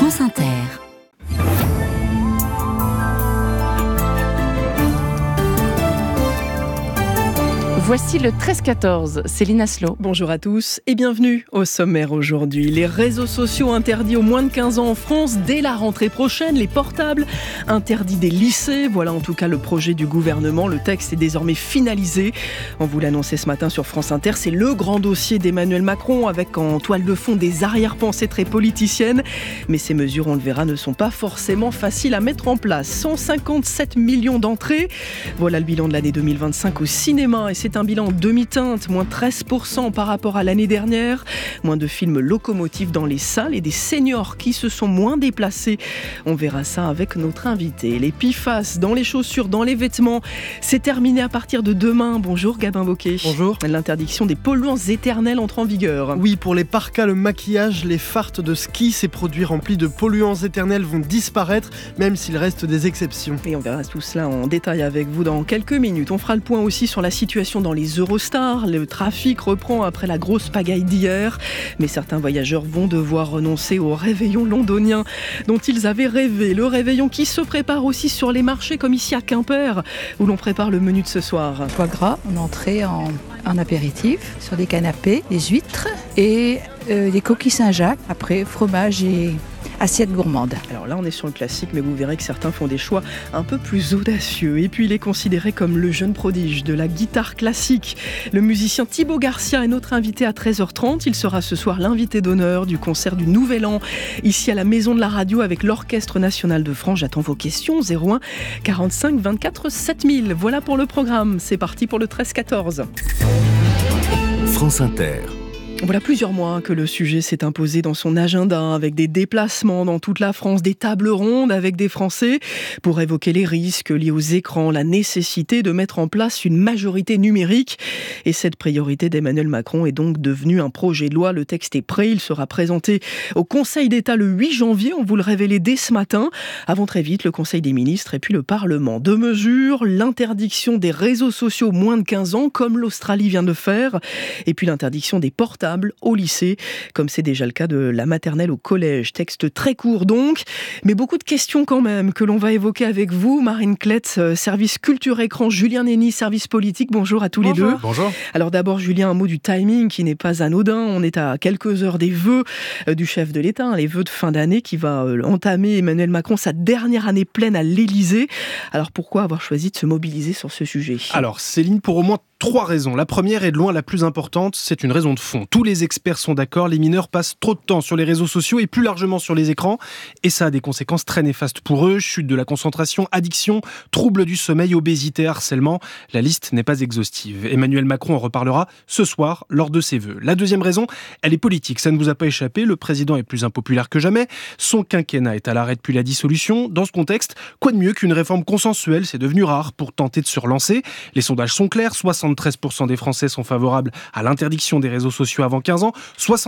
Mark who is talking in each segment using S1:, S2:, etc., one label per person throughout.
S1: France Inter. Voici le 13-14, Céline Aslo.
S2: Bonjour à tous et bienvenue au sommaire aujourd'hui. Les réseaux sociaux interdits aux moins de 15 ans en France dès la rentrée prochaine, les portables interdits des lycées. Voilà en tout cas le projet du gouvernement. Le texte est désormais finalisé. On vous l'annonçait ce matin sur France Inter. C'est le grand dossier d'Emmanuel Macron avec en toile de fond des arrière-pensées très politiciennes. Mais ces mesures, on le verra, ne sont pas forcément faciles à mettre en place. 157 millions d'entrées. Voilà le bilan de l'année 2025 au cinéma et c'est un bilan en demi-teinte, moins 13% par rapport à l'année dernière. Moins de films locomotives dans les salles et des seniors qui se sont moins déplacés. On verra ça avec notre invité. Les PFAS dans les chaussures, dans les vêtements, c'est terminé à partir de demain. Bonjour Gabin Bocquet.
S3: Bonjour.
S2: L'interdiction des polluants éternels entre en vigueur.
S3: Oui, pour les parkas, le maquillage, les fardes de ski, ces produits remplis de polluants éternels vont disparaître, même s'il reste des exceptions.
S2: Et on verra tout cela en détail avec vous dans quelques minutes. On fera le point aussi sur la situation dans les Eurostars. Le trafic reprend après la grosse pagaille d'hier. Mais certains voyageurs vont devoir renoncer au réveillon londonien dont ils avaient rêvé. Le réveillon qui se prépare aussi sur les marchés comme ici à Quimper où l'on prépare le menu de ce soir.
S4: Foie gras en entrée, en apéritif, sur des canapés, des huîtres et des coquilles Saint-Jacques. Après, fromage et assiette gourmande.
S2: Alors là, on est sur le classique, mais vous verrez que certains font des choix un peu plus audacieux. Et puis, il est considéré comme le jeune prodige de la guitare classique. Le musicien Thibaut Garcia est notre invité à 13h30. Il sera ce soir l'invité d'honneur du concert du Nouvel An, ici à la Maison de la Radio avec l'Orchestre National de France. J'attends vos questions, 01 45 24 7000. Voilà pour le programme. C'est parti pour le 13-14.
S5: France Inter.
S2: Voilà plusieurs mois que le sujet s'est imposé dans son agenda avec des déplacements dans toute la France, des tables rondes avec des Français pour évoquer les risques liés aux écrans, la nécessité de mettre en place une majorité numérique. Et cette priorité d'Emmanuel Macron est donc devenue un projet de loi. Le texte est prêt, il sera présenté au Conseil d'État le 8 janvier. On vous le révélait dès ce matin. Avant très vite, le Conseil des ministres et puis le Parlement. Deux mesures, l'interdiction des réseaux sociaux moins de 15 ans, comme l'Australie vient de faire, et puis l'interdiction des portables au lycée, comme c'est déjà le cas de la maternelle au collège. Texte très court donc, mais beaucoup de questions quand même que l'on va évoquer avec vous. Marine Cletz, service culture écran, Julien Nény, service politique. Bonjour à tous les deux.
S3: Bonjour.
S2: Alors d'abord Julien, un mot du timing qui n'est pas anodin. On est à quelques heures des vœux du chef de l'État, les vœux de fin d'année qui va entamer Emmanuel Macron sa dernière année pleine à l'Élysée. Alors pourquoi avoir choisi de se mobiliser sur ce sujet ?
S3: Alors Céline, pour au moins 3 raisons. La première est de loin la plus importante, c'est une raison de fond. Tous les experts sont d'accord, les mineurs passent trop de temps sur les réseaux sociaux et plus largement sur les écrans. Et ça a des conséquences très néfastes pour eux. Chute de la concentration, addiction, troubles du sommeil, obésité, harcèlement. La liste n'est pas exhaustive. Emmanuel Macron en reparlera ce soir lors de ses vœux. La deuxième raison, elle est politique. Ça ne vous a pas échappé, le président est plus impopulaire que jamais. Son quinquennat est à l'arrêt depuis la dissolution. Dans ce contexte, quoi de mieux qu'une réforme consensuelle ? C'est devenu rare pour tenter de se relancer. Les sondages sont clairs, 73% des Français sont favorables à l'interdiction des réseaux sociaux avant 15 ans,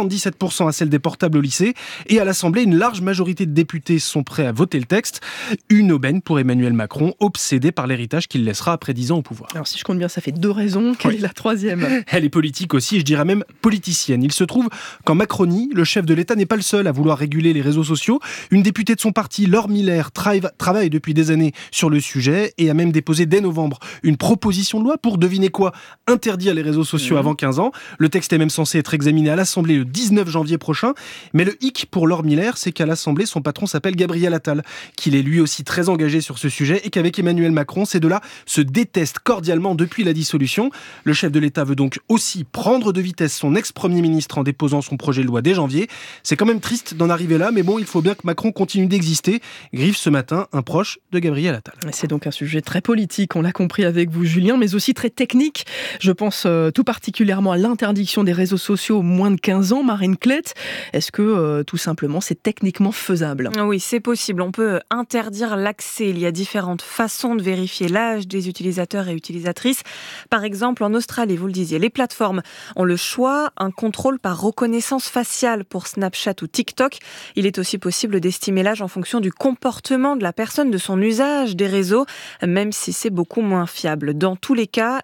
S3: 77% à celle des portables au lycée. Et à l'Assemblée, une large majorité de députés sont prêts à voter le texte. Une aubaine pour Emmanuel Macron, obsédé par l'héritage qu'il laissera après 10 ans au pouvoir.
S2: Alors si je compte bien, ça fait 2 raisons. Quelle est la troisième ?
S3: Elle est politique aussi, et je dirais même politicienne. Il se trouve qu'en Macronie, le chef de l'État n'est pas le seul à vouloir réguler les réseaux sociaux. Une députée de son parti, Laure Miller, travaille depuis des années sur le sujet et a même déposé dès novembre une proposition de loi pour, devinez quoi, interdire les réseaux sociaux avant 15 ans. Le texte est même censé être examiné à l'Assemblée le 19 janvier prochain. Mais le hic pour Laure Miller, c'est qu'à l'Assemblée, son patron s'appelle Gabriel Attal, qu'il est lui aussi très engagé sur ce sujet et qu'avec Emmanuel Macron, ces deux-là se détestent cordialement depuis la dissolution. Le chef de l'État veut donc aussi prendre de vitesse son ex-premier ministre en déposant son projet de loi dès janvier. C'est quand même triste d'en arriver là, mais bon, il faut bien que Macron continue d'exister. Griffe ce matin un proche de Gabriel Attal.
S2: C'est donc un sujet très politique, on l'a compris avec vous Julien, mais aussi très technique. Je pense tout particulièrement à l'interdiction des réseaux sociaux aux moins de 15 ans. Marine Cletz, est-ce que tout simplement c'est techniquement faisable ?
S6: Oui, c'est possible. On peut interdire l'accès. Il y a différentes façons de vérifier l'âge des utilisateurs et utilisatrices. Par exemple, en Australie, vous le disiez, les plateformes ont le choix, un contrôle par reconnaissance faciale pour Snapchat ou TikTok. Il est aussi possible d'estimer l'âge en fonction du comportement de la personne, de son usage des réseaux, même si c'est beaucoup moins fiable. Dans tous les cas, il est possible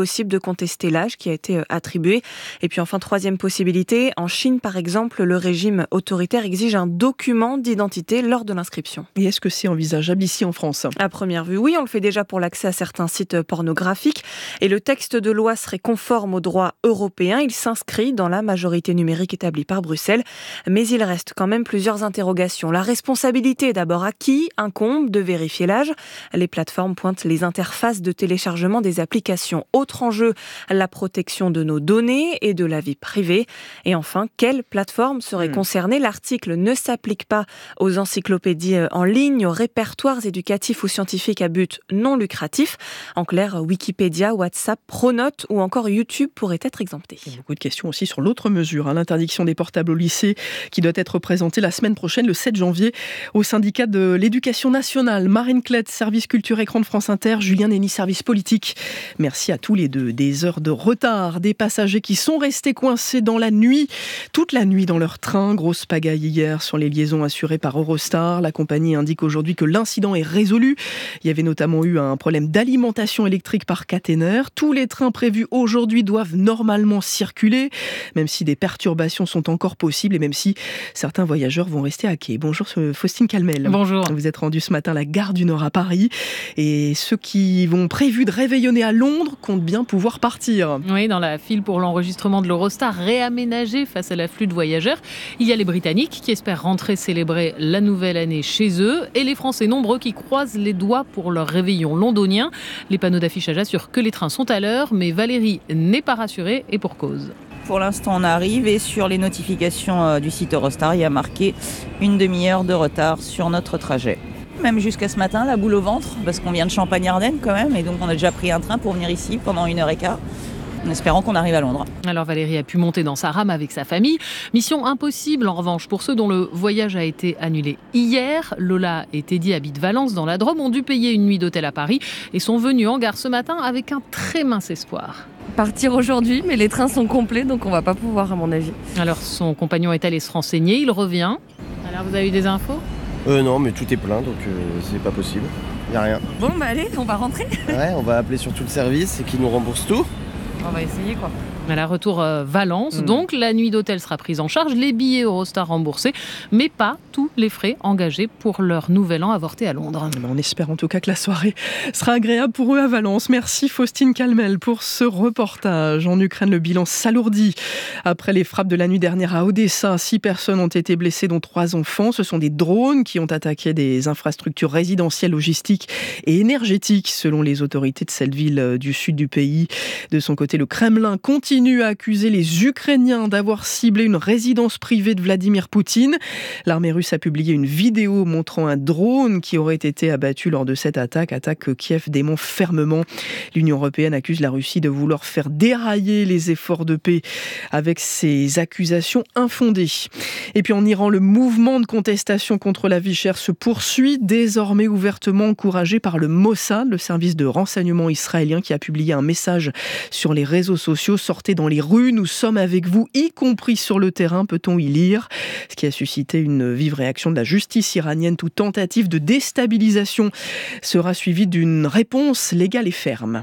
S6: possible de contester l'âge qui a été attribué. Et puis enfin, troisième possibilité, en Chine par exemple, le régime autoritaire exige un document d'identité lors de l'inscription.
S2: Et est-ce que c'est envisageable ici en France ?
S6: À première vue, oui, on le fait déjà pour l'accès à certains sites pornographiques. Et le texte de loi serait conforme au droit européen. Il s'inscrit dans la majorité numérique établie par Bruxelles. Mais il reste quand même plusieurs interrogations. La responsabilité d'abord, à qui incombe de vérifier l'âge ? Les plateformes pointent les interfaces de téléchargement des applications. Autre enjeu, la protection de nos données et de la vie privée. Et enfin, quelle plateforme serait concernée ? L'article ne s'applique pas aux encyclopédies en ligne, aux répertoires éducatifs ou scientifiques à but non lucratif. En clair, Wikipédia, WhatsApp, Pronote ou encore YouTube pourraient être exemptés.
S2: Beaucoup de questions aussi sur l'autre mesure, l'interdiction des portables au lycée qui doit être présentée la semaine prochaine, le 7 janvier, au syndicat de l'éducation nationale. Marine Klett, service culture écran de France Inter, Julien Nény, service politique. Merci à tous les deux. Des heures de retard, des passagers qui sont restés coincés dans la nuit, toute la nuit dans leur train. Grosse pagaille hier sur les liaisons assurées par Eurostar. La compagnie indique aujourd'hui que l'incident est résolu. Il y avait notamment eu un problème d'alimentation électrique par caténaire. Tous les trains prévus aujourd'hui doivent normalement circuler, même si des perturbations sont encore possibles et même si certains voyageurs vont rester à quai. Bonjour Faustine Calmel.
S1: Bonjour.
S2: Vous êtes rendue ce matin à la gare du Nord à Paris et ceux qui vont prévu de réveillonner à Londres comptent bien pouvoir partir.
S7: Oui, dans la file pour l'enregistrement de l'Eurostar réaménagée face à l'afflux de voyageurs, il y a les Britanniques qui espèrent rentrer célébrer la nouvelle année chez eux et les Français nombreux qui croisent les doigts pour leur réveillon londonien. Les panneaux d'affichage assurent que les trains sont à l'heure, mais Valérie n'est pas rassurée et pour cause.
S8: Pour l'instant, on arrive et sur les notifications du site Eurostar, il y a marqué une demi-heure de retard sur notre trajet. Même jusqu'à ce matin, la boule au ventre, parce qu'on vient de Champagne-Ardenne quand même, et donc on a déjà pris un train pour venir ici pendant 1h15. En espérant qu'on arrive à Londres.
S7: Alors Valérie a pu monter dans sa rame avec sa famille. Mission impossible en revanche pour ceux dont le voyage a été annulé hier. Lola et Teddy habitent Valence dans la Drôme, ont dû payer une nuit d'hôtel à Paris et sont venus en gare ce matin avec un très mince espoir.
S9: Partir aujourd'hui, mais les trains sont complets, donc on va pas pouvoir à mon avis.
S7: Alors son compagnon est allé se renseigner, il revient. Alors vous avez eu des infos ?
S10: Non, mais tout est plein, donc c'est pas possible. Y a rien.
S9: Bon, bah allez, on va rentrer.
S10: Ouais, on va appeler sur tout le service et qu'ils nous remboursent tout.
S9: On va essayer quoi.
S7: À la retour Valence, donc la nuit d'hôtel sera prise en charge, les billets Eurostar remboursés, mais pas tous les frais engagés pour leur nouvel an avorté à Londres.
S2: On espère en tout cas que la soirée sera agréable pour eux à Valence. Merci Faustine Calmel pour ce reportage. En Ukraine, le bilan s'alourdit. Après les frappes de la nuit dernière à Odessa, 6 personnes ont été blessées, dont 3 enfants. Ce sont des drones qui ont attaqué des infrastructures résidentielles, logistiques et énergétiques, selon les autorités de cette ville du sud du pays. De son côté, le Kremlin continue à accuser les Ukrainiens d'avoir ciblé une résidence privée de Vladimir Poutine. L'armée russe a publié une vidéo montrant un drone qui aurait été abattu lors de cette attaque que Kiev dément fermement. L'Union européenne accuse la Russie de vouloir faire dérailler les efforts de paix avec ces accusations infondées. Et puis en Iran, le mouvement de contestation contre la vie chère se poursuit, désormais ouvertement encouragé par le Mossad, le service de renseignement israélien, qui a publié un message sur les réseaux sociaux. Sortez dans les rues, nous sommes avec vous, y compris sur le terrain, peut-on y lire. Ce qui a suscité une vive réaction de la justice iranienne. Toute tentative de déstabilisation sera suivie d'une réponse légale et ferme.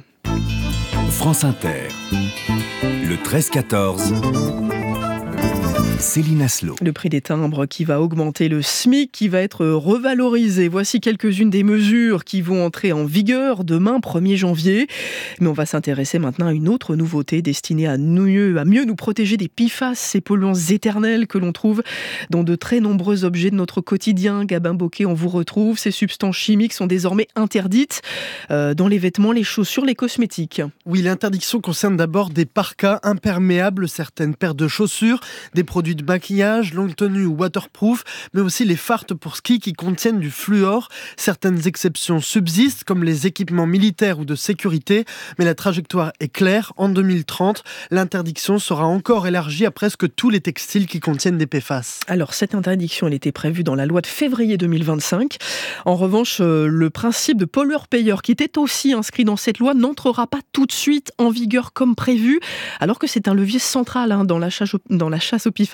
S5: France Inter, le 13-14. Céline Aslo.
S2: Le prix des timbres qui va augmenter, le SMIC qui va être revalorisé. Voici quelques-unes des mesures qui vont entrer en vigueur demain, 1er janvier. Mais on va s'intéresser maintenant à une autre nouveauté destinée à mieux nous protéger des PFAS, ces polluants éternels que l'on trouve dans de très nombreux objets de notre quotidien. Gabin Bocquet, on vous retrouve. Ces substances chimiques sont désormais interdites dans les vêtements, les chaussures, les cosmétiques.
S3: Oui, l'interdiction concerne d'abord des parkas imperméables, certaines paires de chaussures, des produits de maquillage, longue tenue ou waterproof, mais aussi les fardes pour ski qui contiennent du fluor. Certaines exceptions subsistent, comme les équipements militaires ou de sécurité, mais la trajectoire est claire. En 2030, l'interdiction sera encore élargie à presque tous les textiles qui contiennent des PFAS.
S2: Alors, cette interdiction, elle était prévue dans la loi de février 2025. En revanche, le principe de pollueur-payeur, qui était aussi inscrit dans cette loi, n'entrera pas tout de suite en vigueur comme prévu, alors que c'est un levier central dans la chasse aux PFAS.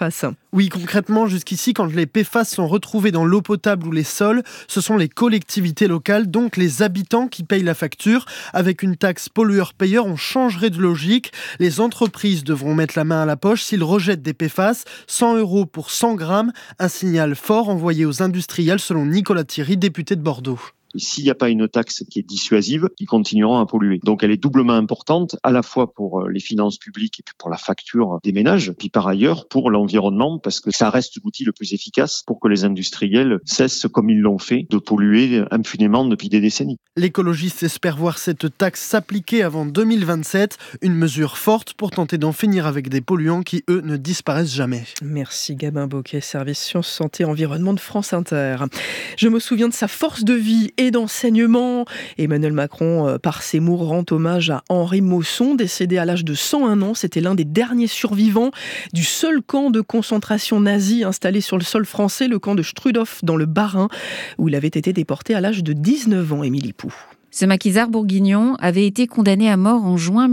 S2: PFAS.
S3: Oui, concrètement, jusqu'ici, quand les PFAS sont retrouvés dans l'eau potable ou les sols, ce sont les collectivités locales, donc les habitants, qui payent la facture. Avec une taxe pollueur-payeur, on changerait de logique. Les entreprises devront mettre la main à la poche s'ils rejettent des PFAS. 100 € pour 100 grammes, un signal fort envoyé aux industriels, selon Nicolas Thierry, député de Bordeaux.
S11: Et s'il n'y a pas une taxe qui est dissuasive, ils continueront à polluer. Donc elle est doublement importante, à la fois pour les finances publiques et puis pour la facture des ménages, puis par ailleurs pour l'environnement, parce que ça reste l'outil le plus efficace pour que les industriels cessent, comme ils l'ont fait, de polluer impunément depuis des décennies.
S3: L'écologiste espère voir cette taxe s'appliquer avant 2027, une mesure forte pour tenter d'en finir avec des polluants qui, eux, ne disparaissent jamais.
S2: Merci Gabin Bocquet, service Sciences, Santé, Environnement de France Inter. Je me souviens de sa force de vie et d'enseignement. Emmanuel Macron, par ses mots, rend hommage à Henri Mosson, décédé à l'âge de 101 ans. C'était l'un des derniers survivants du seul camp de concentration nazi installé sur le sol français, le camp de Strudhof dans le Bas-Rhin, où il avait été déporté à l'âge de 19 ans, Émilie Pou.
S12: Ce maquisard bourguignon avait été condamné à mort en juin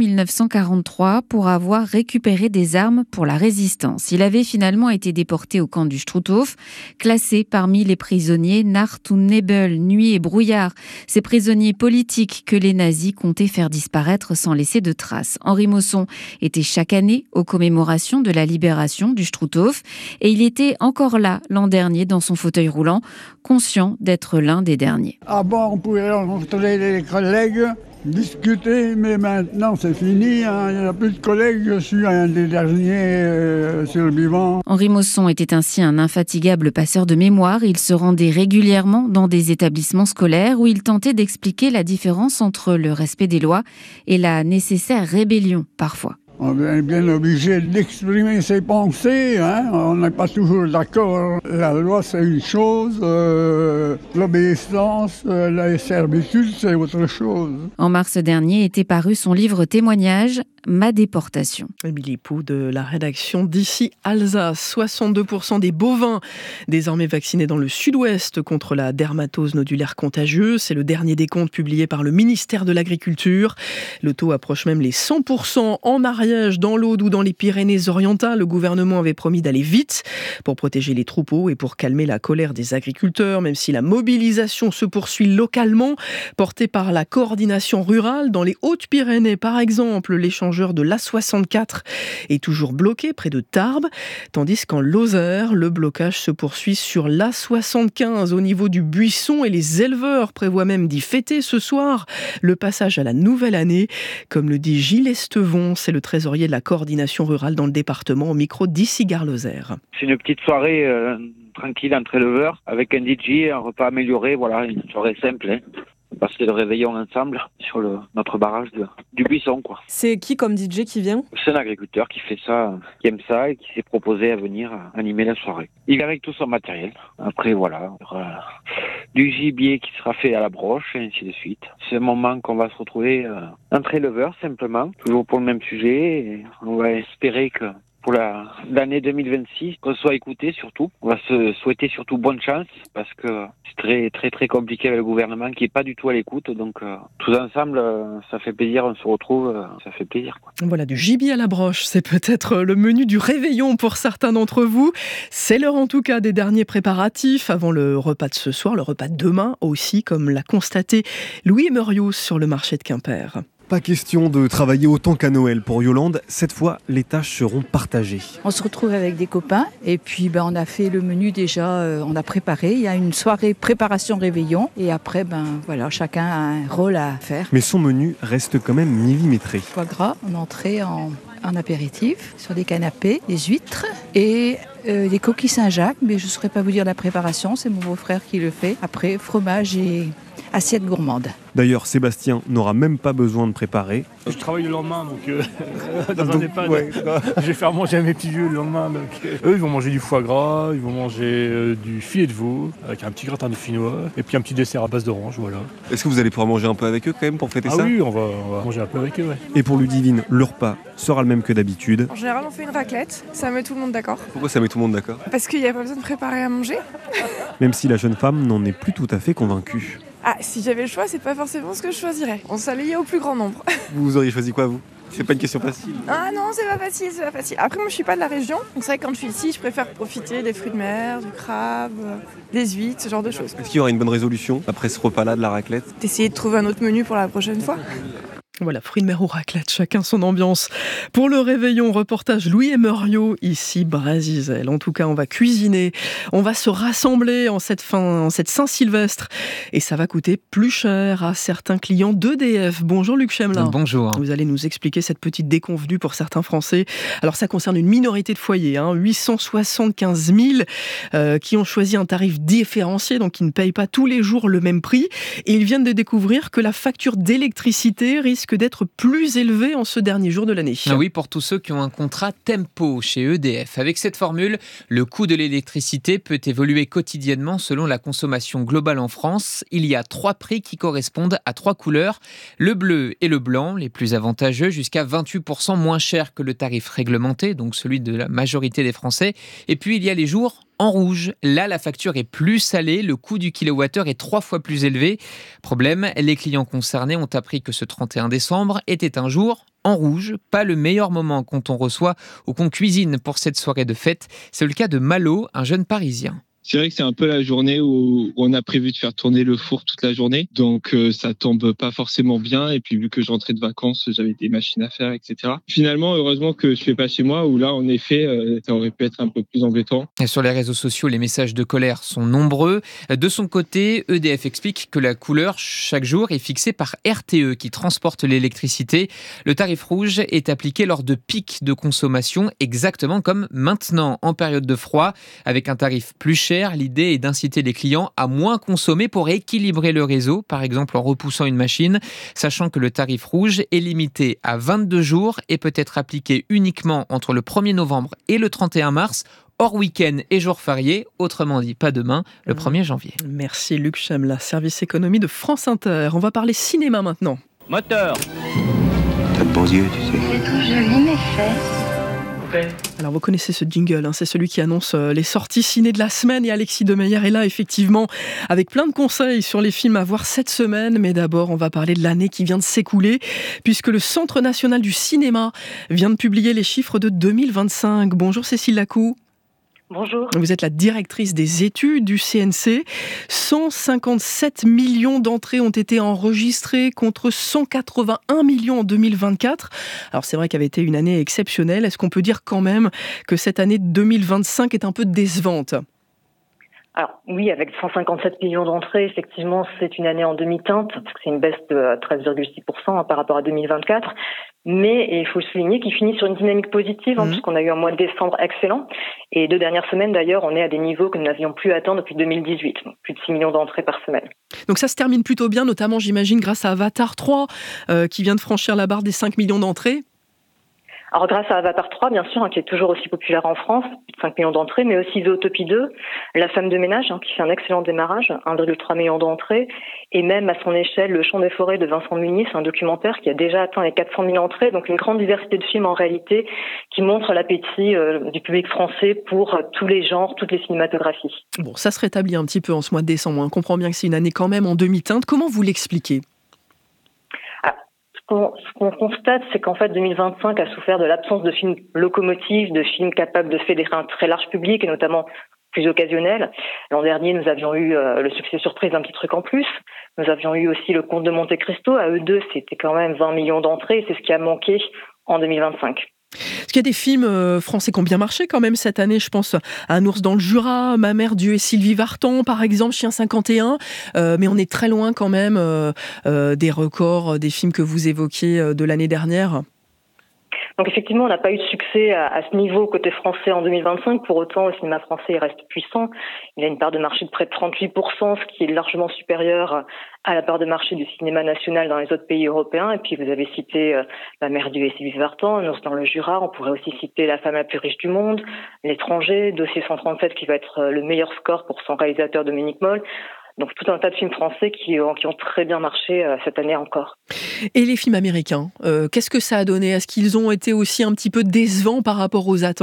S12: 1943 pour avoir récupéré des armes pour la résistance. Il avait finalement été déporté au camp du Struthof, classé parmi les prisonniers Nacht und Nebel, nuit et brouillard, ces prisonniers politiques que les nazis comptaient faire disparaître sans laisser de traces. Henri Mosson était chaque année aux commémorations de la libération du Struthof et il était encore là l'an dernier dans son fauteuil roulant, conscient d'être l'un des derniers.
S13: Ah bon, on pouvait rencontrer les collègues, discuter, mais maintenant c'est fini, il n'y a plus de collègues, je suis un des derniers survivants.
S12: Henri Mosson était ainsi un infatigable passeur de mémoire. Il se rendait régulièrement dans des établissements scolaires où il tentait d'expliquer la différence entre le respect des lois et la nécessaire rébellion parfois.
S13: On est bien obligé d'exprimer ses pensées, on n'est pas toujours d'accord. La loi c'est une chose, l'obéissance, la servitude c'est autre chose.
S12: En mars dernier était paru son livre témoignage, Ma déportation.
S2: Émilie Pou de la rédaction d'Ici Alsace. 62% des bovins désormais vaccinés dans le sud-ouest contre la dermatose nodulaire contagieuse. C'est le dernier décompte publié par le ministère de l'Agriculture. Le taux approche même les 100%. En Ariège, dans l'Aude ou dans les Pyrénées-Orientales, le gouvernement avait promis d'aller vite pour protéger les troupeaux et pour calmer la colère des agriculteurs, même si la mobilisation se poursuit localement, portée par la coordination rurale. Dans les Hautes-Pyrénées, par exemple, l'échange de l'A64 est toujours bloqué près de Tarbes, tandis qu'en Lozère, le blocage se poursuit sur l'A75 au niveau du Buisson et les éleveurs prévoient même d'y fêter ce soir le passage à la nouvelle année. Comme le dit Gilles Estevon, c'est le trésorier de la coordination rurale dans le département, au micro d'Ici Gare-Lozère.
S14: C'est une petite soirée tranquille entre éleveurs avec un DJ, un repas amélioré, voilà, une soirée simple. Passer le réveillon ensemble sur notre barrage du Buisson, quoi.
S15: C'est qui comme DJ qui vient ?
S14: C'est un agriculteur qui fait ça, qui aime ça et qui s'est proposé à venir animer la soirée. Il vient avec tout son matériel. Après, voilà, il y aura du gibier qui sera fait à la broche et ainsi de suite. C'est un moment qu'on va se retrouver entre éleveurs, simplement, toujours pour le même sujet. Et on va espérer que pour l'année 2026, qu'on soit écouté surtout. On va se souhaiter surtout bonne chance parce que c'est très très très compliqué avec le gouvernement qui est pas du tout à l'écoute. Donc tous ensemble, ça fait plaisir, on se retrouve, ça fait plaisir, quoi.
S2: Voilà, du gibier à la broche, c'est peut-être le menu du réveillon pour certains d'entre vous. C'est l'heure en tout cas des derniers préparatifs avant le repas de ce soir, le repas de demain aussi, comme l'a constaté Louis Meurius sur le marché de Quimper.
S16: Pas question de travailler autant qu'à Noël pour Yolande. Cette fois, les tâches seront partagées.
S4: On se retrouve avec des copains et puis on a fait le menu déjà, on a préparé. Il y a une soirée préparation réveillon et après, voilà, chacun a un rôle à faire.
S16: Mais son menu reste quand même millimétré.
S4: Foie gras en entrée, en apéritif, sur des canapés, des huîtres et des coquilles Saint-Jacques. Mais je ne saurais pas vous dire la préparation, c'est mon beau-frère qui le fait. Après, fromage et assiette gourmande.
S16: D'ailleurs, Sébastien n'aura même pas besoin de préparer.
S17: Je travaille le lendemain, donc dans un EHPAD. Ouais, je vais faire manger à mes petits vieux le lendemain. Donc, eux, ils vont manger du foie gras, ils vont manger du filet de veau, avec un petit gratin de finois, et puis un petit dessert à base d'orange, voilà.
S16: Est-ce que vous allez pouvoir manger un peu avec eux quand même pour fêter ça ?
S17: Ah oui, on va manger un peu avec eux, ouais.
S16: Et pour Ludivine, le repas sera le même que d'habitude.
S18: En général, on fait une raclette, ça met tout le monde d'accord.
S16: Pourquoi ça met tout le monde d'accord ?
S18: Parce qu'il n'y a pas besoin de préparer à manger.
S16: Même si la jeune femme n'en est plus tout à fait convaincue.
S18: Ah, si j'avais le choix, c'est pas forcément ce que je choisirais. On s'allie au plus grand nombre.
S16: Vous auriez choisi quoi, vous ?
S10: C'est pas une question facile.
S18: Ah non, c'est pas facile. Après, moi, je suis pas de la région. Donc c'est vrai que quand je suis ici, je préfère profiter des fruits de mer, du crabe, des huîtres, ce genre de choses.
S10: Est-ce qu'il y aura une bonne résolution après ce repas-là de la raclette?
S18: D'essayer de trouver un autre menu pour la prochaine fois.
S2: Voilà, fruits de mer ou raclette, chacun son ambiance. Pour le réveillon, reportage Louis et Muriot, ici Brasizel. En tout cas, on va cuisiner, on va se rassembler en cette Saint-Sylvestre. Et ça va coûter plus cher à certains clients d'EDF. Bonjour Luc Chemelin.
S15: Bonjour.
S2: Vous allez nous expliquer cette petite déconvenue pour certains Français. Alors ça concerne une minorité de foyers, 875 000 qui ont choisi un tarif différencié, donc qui ne payent pas tous les jours le même prix. Et ils viennent de découvrir que la facture d'électricité risque d'être plus élevé en ce dernier jour de l'année.
S15: Oui, pour tous ceux qui ont un contrat Tempo chez EDF. Avec cette formule, le coût de l'électricité peut évoluer quotidiennement selon la consommation globale en France. Il y a 3 prix qui correspondent à 3 couleurs. Le bleu et le blanc, les plus avantageux, jusqu'à 28% moins cher que le tarif réglementé, donc celui de la majorité des Français. Et puis il y a les jours en rouge. Là, la facture est plus salée, le coût du kilowattheure est 3 fois plus élevé. Problème, les clients concernés ont appris que ce 31 décembre était un jour en rouge, pas le meilleur moment quand on reçoit ou qu'on cuisine pour cette soirée de fête. C'est le cas de Malo, un jeune Parisien.
S19: C'est vrai que c'est un peu la journée où on a prévu de faire tourner le four toute la journée. Donc ça tombe pas forcément bien. Et puis vu que je rentrais de vacances, j'avais des machines à faire, etc. Finalement, heureusement que je fais pas chez moi, où là, en effet, ça aurait pu être un peu plus embêtant.
S15: Et sur les réseaux sociaux, les messages de colère sont nombreux. De son côté, EDF explique que la couleur, chaque jour, est fixée par RTE, qui transporte l'électricité. Le tarif rouge est appliqué lors de pics de consommation, exactement comme maintenant, en période de froid, avec un tarif plus cher. L'idée est d'inciter les clients à moins consommer pour équilibrer le réseau, par exemple en repoussant une machine, sachant que le tarif rouge est limité à 22 jours et peut être appliqué uniquement entre le 1er novembre et le 31 mars, hors week-end et jours fériés, autrement dit pas demain, le 1er janvier.
S2: Merci Luc Chemelin, service économie de France Inter. On va parler cinéma maintenant.
S20: Moteur.
S21: T'as de beaux yeux, tu sais.
S22: C'est tout joli mes fesses.
S2: Alors vous connaissez ce jingle, c'est celui qui annonce les sorties ciné de la semaine, et Alexis Demeyer est là effectivement avec plein de conseils sur les films à voir cette semaine. Mais d'abord on va parler de l'année qui vient de s'écouler, puisque le Centre national du cinéma vient de publier les chiffres de 2025. Bonjour Cécile Lacou.
S23: Bonjour.
S2: Vous êtes la directrice des études du CNC. 157 millions d'entrées ont été enregistrées contre 181 millions en 2024. Alors c'est vrai qu'elle avait été une année exceptionnelle. Est-ce qu'on peut dire quand même que cette année 2025 est un peu décevante ?
S23: Alors oui, avec 157 millions d'entrées, effectivement, c'est une année en demi-teinte, parce que c'est une baisse de 13,6% par rapport à 2024. Mais il faut souligner qu'il finit sur une dynamique positive, puisqu'on a eu un mois de décembre excellent. Et 2 dernières semaines, d'ailleurs, on est à des niveaux que nous n'avions plus atteints depuis 2018. Donc plus de 6 millions d'entrées par semaine.
S2: Donc ça se termine plutôt bien, notamment, j'imagine, grâce à Avatar 3, qui vient de franchir la barre des 5 millions d'entrées.
S23: Alors grâce à Avatar 3, bien sûr, qui est toujours aussi populaire en France, plus de 5 millions d'entrées, mais aussi Zootopie 2, La femme de ménage, qui fait un excellent démarrage, 1,3 million d'entrées, et même à son échelle, Le chant des forêts de Vincent Munier, c'est un documentaire qui a déjà atteint les 400 000 entrées, donc une grande diversité de films en réalité, qui montre l'appétit du public français pour tous les genres, toutes les cinématographies.
S2: Bon, ça se rétablit un petit peu en ce mois de décembre, on comprend bien que c'est une année quand même en demi-teinte. Comment vous l'expliquez ?
S23: Ce qu'on constate, c'est qu'en fait 2025 a souffert de l'absence de films locomotives, de films capables de fédérer un très large public, et notamment plus occasionnels. L'an dernier, nous avions eu le succès surprise d'un petit truc en plus. Nous avions eu aussi Le Comte de Monte Cristo. À eux deux, c'était quand même 20 millions d'entrées, c'est ce qui a manqué en 2025.
S2: Est-ce qu'il y a des films français qui ont bien marché quand même cette année ? Je pense à Un ours dans le Jura, Ma mère Dieu et Sylvie Vartan, par exemple, Chien 51. Mais on est très loin quand même des records des films que vous évoquiez de l'année dernière.
S23: Donc effectivement, on n'a pas eu de succès à ce niveau côté français en 2025. Pour autant, le cinéma français il reste puissant. Il a une part de marché de près de 38%, ce qui est largement supérieur à la part de marché du cinéma national dans les autres pays européens. Et puis vous avez cité La mère Dieu et Sylvie Vartan, Un ours dans le Jura. On pourrait aussi citer La femme la plus riche du monde, L'étranger, Dossier 137 qui va être le meilleur score pour son réalisateur Dominique Moll. Donc tout un tas de films français qui ont très bien marché cette année encore.
S2: Et les films américains, qu'est-ce que ça a donné ? Est-ce qu'ils ont été aussi un petit peu décevants par rapport aux attentes ?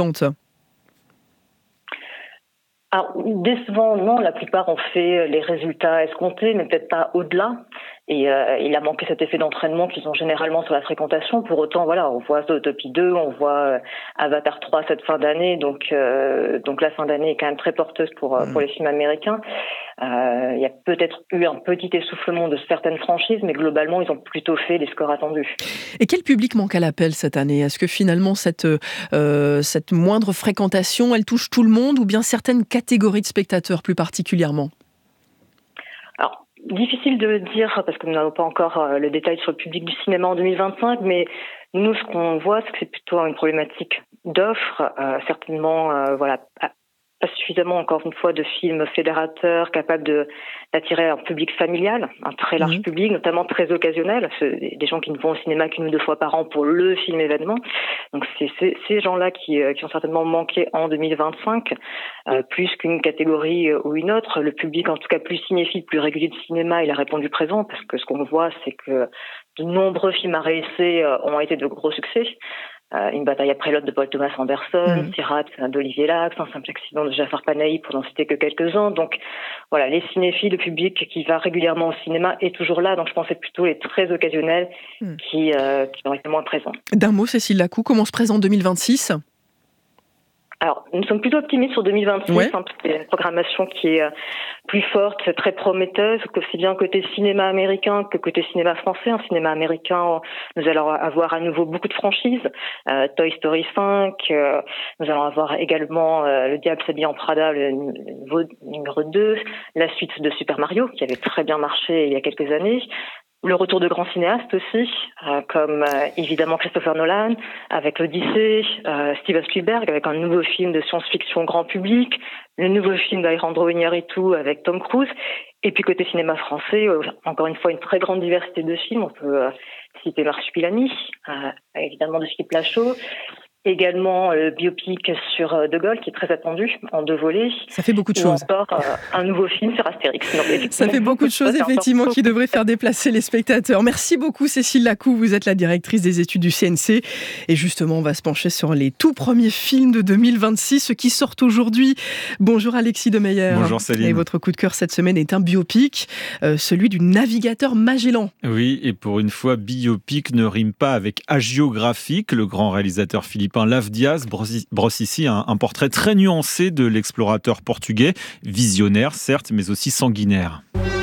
S23: Alors, décevant, non. La plupart ont fait les résultats escomptés, mais peut-être pas au-delà. Et il a manqué cet effet d'entraînement qu'ils ont généralement sur la fréquentation. Pour autant, voilà, on voit Zootopie 2, on voit Avatar 3 cette fin d'année. Donc la fin d'année est quand même très porteuse pour les films américains. Il y a peut-être eu un petit essoufflement de certaines franchises, mais globalement, ils ont plutôt fait les scores attendus.
S2: Et quel public manque à l'appel cette année ? Est-ce que finalement, cette moindre fréquentation, elle touche tout le monde ou bien certaines catégories de spectateurs plus particulièrement ?
S23: Alors, difficile de le dire parce que nous n'avons pas encore le détail sur le public du cinéma en 2025, mais nous, ce qu'on voit, c'est que c'est plutôt une problématique d'offres, certainement, pas suffisamment, encore une fois, de films fédérateurs capables d'attirer un public familial, un très large public, notamment très occasionnel, des gens qui ne vont au cinéma qu'une ou deux fois par an pour le film événement. Donc c'est ces gens-là qui ont certainement manqué en 2025, plus qu'une catégorie ou une autre. Le public, en tout cas plus cinéphile, plus régulier de cinéma, il a répondu présent, parce que ce qu'on voit, c'est que de nombreux films à réessayer ont été de gros succès. Une bataille après l'autre de Paul Thomas Anderson, Sirat d'Olivier Lacks, Un simple accident de Jafar Panahi, pour n'en citer que quelques-uns. Donc voilà, les cinéphiles, le public qui va régulièrement au cinéma est toujours là. Donc je pense que c'est plutôt les très occasionnels qui ont été moins présents.
S2: D'un mot, Cécile Lacou, comment se présente 2026 ?
S23: Alors, nous sommes plutôt optimistes sur 2026. C'est une programmation qui est plus forte, très prometteuse, aussi bien côté cinéma américain que côté cinéma français. Un cinéma américain, nous allons avoir à nouveau beaucoup de franchises. Toy Story 5, nous allons avoir également Le Diable s'habille en Prada, le numéro 2, la suite de Super Mario, qui avait très bien marché il y a quelques années. Le retour de grands cinéastes aussi, comme évidemment Christopher Nolan, avec l'Odyssée, Steven Spielberg, avec un nouveau film de science-fiction grand public, le nouveau film d'Alejandro Iñárritu avec Tom Cruise, et puis côté cinéma français, encore une fois, une très grande diversité de films. On peut citer Marsupilami, évidemment de Philippe Lachaud, également le biopic sur De Gaulle qui est très attendu en 2 volets.
S2: Ça fait beaucoup de choses.
S23: Ou encore un nouveau film sur Astérix.
S2: Ça fait beaucoup de choses effectivement qui devraient faire déplacer les spectateurs. Merci beaucoup Cécile Lacou, vous êtes la directrice des études du CNC et justement on va se pencher sur les tout premiers films de 2026, ceux qui sortent aujourd'hui. Bonjour Alexis Demeyer.
S1: Bonjour Céline.
S2: Et votre coup de cœur cette semaine est un biopic, celui du navigateur Magellan.
S1: Oui, et pour une fois, biopic ne rime pas avec hagiographique. Le grand réalisateur philippin Lav Diaz brosse ici un portrait très nuancé de l'explorateur portugais, visionnaire certes, mais aussi sanguinaire.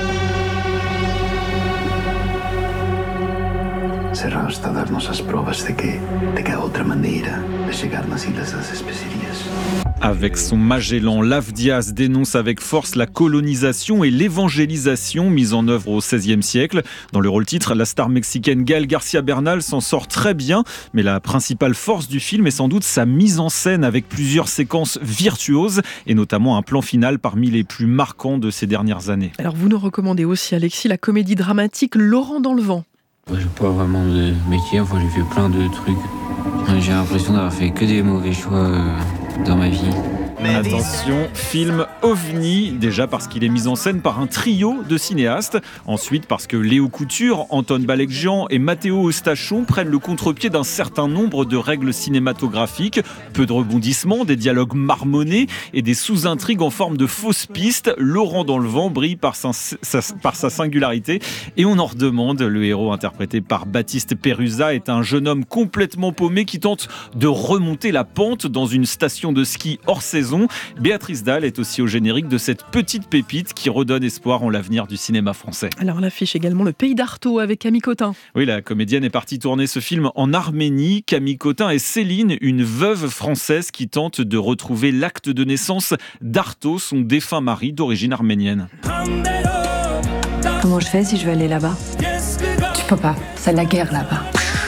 S6: Serão está dar-nos as provas de que há outra maneira de chegar nas Ilhas das Especiarias.
S1: Avec son Magellan, Lav Diaz dénonce avec force la colonisation et l'évangélisation mise en œuvre au XVIe siècle. Dans le rôle-titre, la star mexicaine Gael García Bernal s'en sort très bien, mais la principale force du film est sans doute sa mise en scène avec plusieurs séquences virtuoses et notamment un plan final parmi les plus marquants de ces dernières années.
S2: Alors vous nous recommandez aussi, Alexis, la comédie dramatique Laurent dans le vent.
S20: J'ai pas vraiment de métier, j'ai fait plein de trucs. J'ai l'impression d'avoir fait que des mauvais choix dans ma vie.
S1: Attention, film OVNI, déjà parce qu'il est mis en scène par un trio de cinéastes, ensuite parce que Léo Couture, Anton Balekjian et Matteo Eustachon prennent le contre-pied d'un certain nombre de règles cinématographiques, peu de rebondissements, des dialogues marmonnés et des sous-intrigues en forme de fausses pistes. Laurent dans le vent brille par sa singularité et on en redemande. Le héros interprété par Baptiste Péruza est un jeune homme complètement paumé qui tente de remonter la pente dans une station de ski hors saison. Béatrice Dalle est aussi au générique de cette petite pépite qui redonne espoir en l'avenir du cinéma français.
S2: Alors on affiche également Le Pays d'Artaud avec Camille Cotin.
S1: Oui, la comédienne est partie tourner ce film en Arménie. Camille Cotin est Céline, une veuve française qui tente de retrouver l'acte de naissance d'Artaud, son défunt mari d'origine arménienne.
S24: Comment je fais si je veux aller là-bas ? Tu peux pas, c'est la guerre là-bas.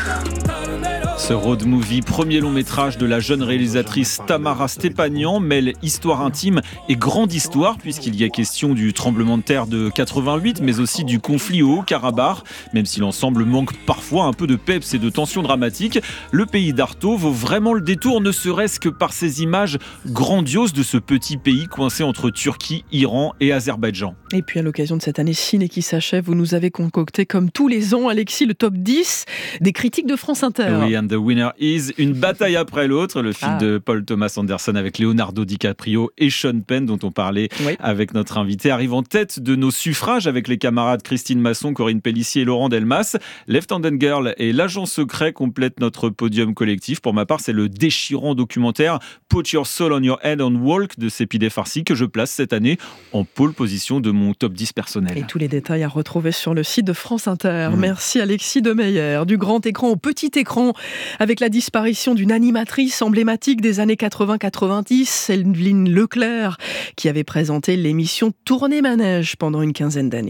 S1: Ce road movie, premier long métrage de la jeune réalisatrice Tamara Stepanian, mêle histoire intime et grande histoire, puisqu'il y a question du tremblement de terre de 88, mais aussi du conflit au Haut-Karabakh. Même si l'ensemble manque parfois un peu de peps et de tension dramatique, Le Pays d'Artaud vaut vraiment le détour, ne serait-ce que par ces images grandioses de ce petit pays coincé entre Turquie, Iran et Azerbaïdjan.
S2: Et puis à l'occasion de cette année ciné qui s'achève, vous nous avez concocté comme tous les ans, Alexis, le top 10 des critiques de France Inter.
S1: Oui, and the Winner Is, une bataille après l'autre, le film de Paul Thomas Anderson avec Leonardo DiCaprio et Sean Penn dont on parlait avec notre invité, arrive en tête de nos suffrages avec les camarades Christine Masson, Corinne Pellissier et Laurent Delmas. Left Handed Girl et L'Agent Secret complètent notre podium collectif. Pour ma part, c'est le déchirant documentaire Put Your Soul on Your Head and Walk de Sepideh Farsi que je place cette année en pole position de mon top 10 personnel.
S2: Et tous les détails à retrouver sur le site de France Inter. Merci Alexis Demeyer. Du grand écran au petit écran, avec la disparition d'une animatrice emblématique des années 80-90, Evelyne Leclerc, qui avait présenté l'émission Tournée Manège pendant une quinzaine d'années.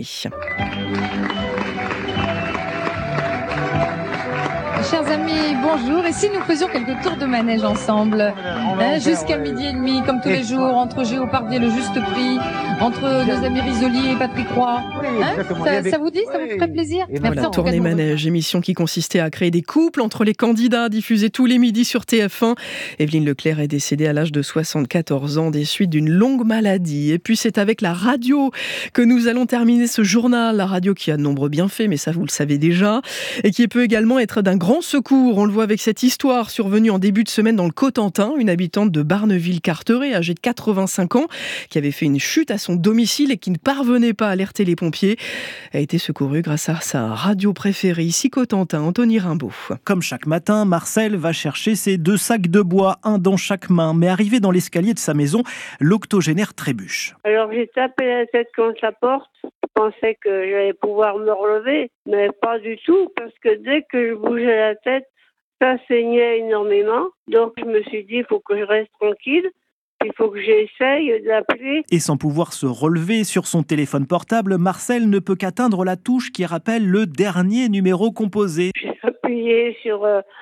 S5: Chers amis, bonjour. Et si nous faisions quelques tours de manège ensemble, jusqu'à 12h30, comme tous les jours, entre Géopardy et le Juste Prix, entre nos amis Risoli et Patrick Roy. Ça vous dit? Ça vous ferait plaisir?
S2: Voilà, Tournée Manège, émission qui consistait à créer des couples entre les candidats, diffusée tous les midis sur TF1. Evelyne Leclerc est décédée à l'âge de 74 ans des suites d'une longue maladie. Et puis c'est avec la radio que nous allons terminer ce journal. La radio qui a de nombreux bienfaits, mais ça vous le savez déjà, et qui peut également être d'un grand secours. On le voit avec cette histoire survenue en début de semaine dans le Cotentin. Une habitante de Barneville-Carteret, âgée de 85 ans, qui avait fait une chute à son domicile et qui ne parvenait pas à alerter les pompiers, a été secourue grâce à sa radio préférée. Ici Cotentin, Anthony Rimbaud.
S7: Comme chaque matin, Marcel va chercher ses 2 sacs de bois, un dans chaque main. Mais arrivé dans l'escalier de sa maison, l'octogénaire trébuche.
S8: Alors j'ai tapé la tête contre la porte. Je pensais que j'allais pouvoir me relever, mais pas du tout, parce que dès que je bougeais la tête, ça saignait énormément. Donc je me suis dit, il faut que je reste tranquille, il faut que j'essaye d'appeler.
S7: Et sans pouvoir se relever sur son téléphone portable, Marcel ne peut qu'atteindre la touche qui rappelle le dernier numéro composé.
S8: J'ai appuyé sur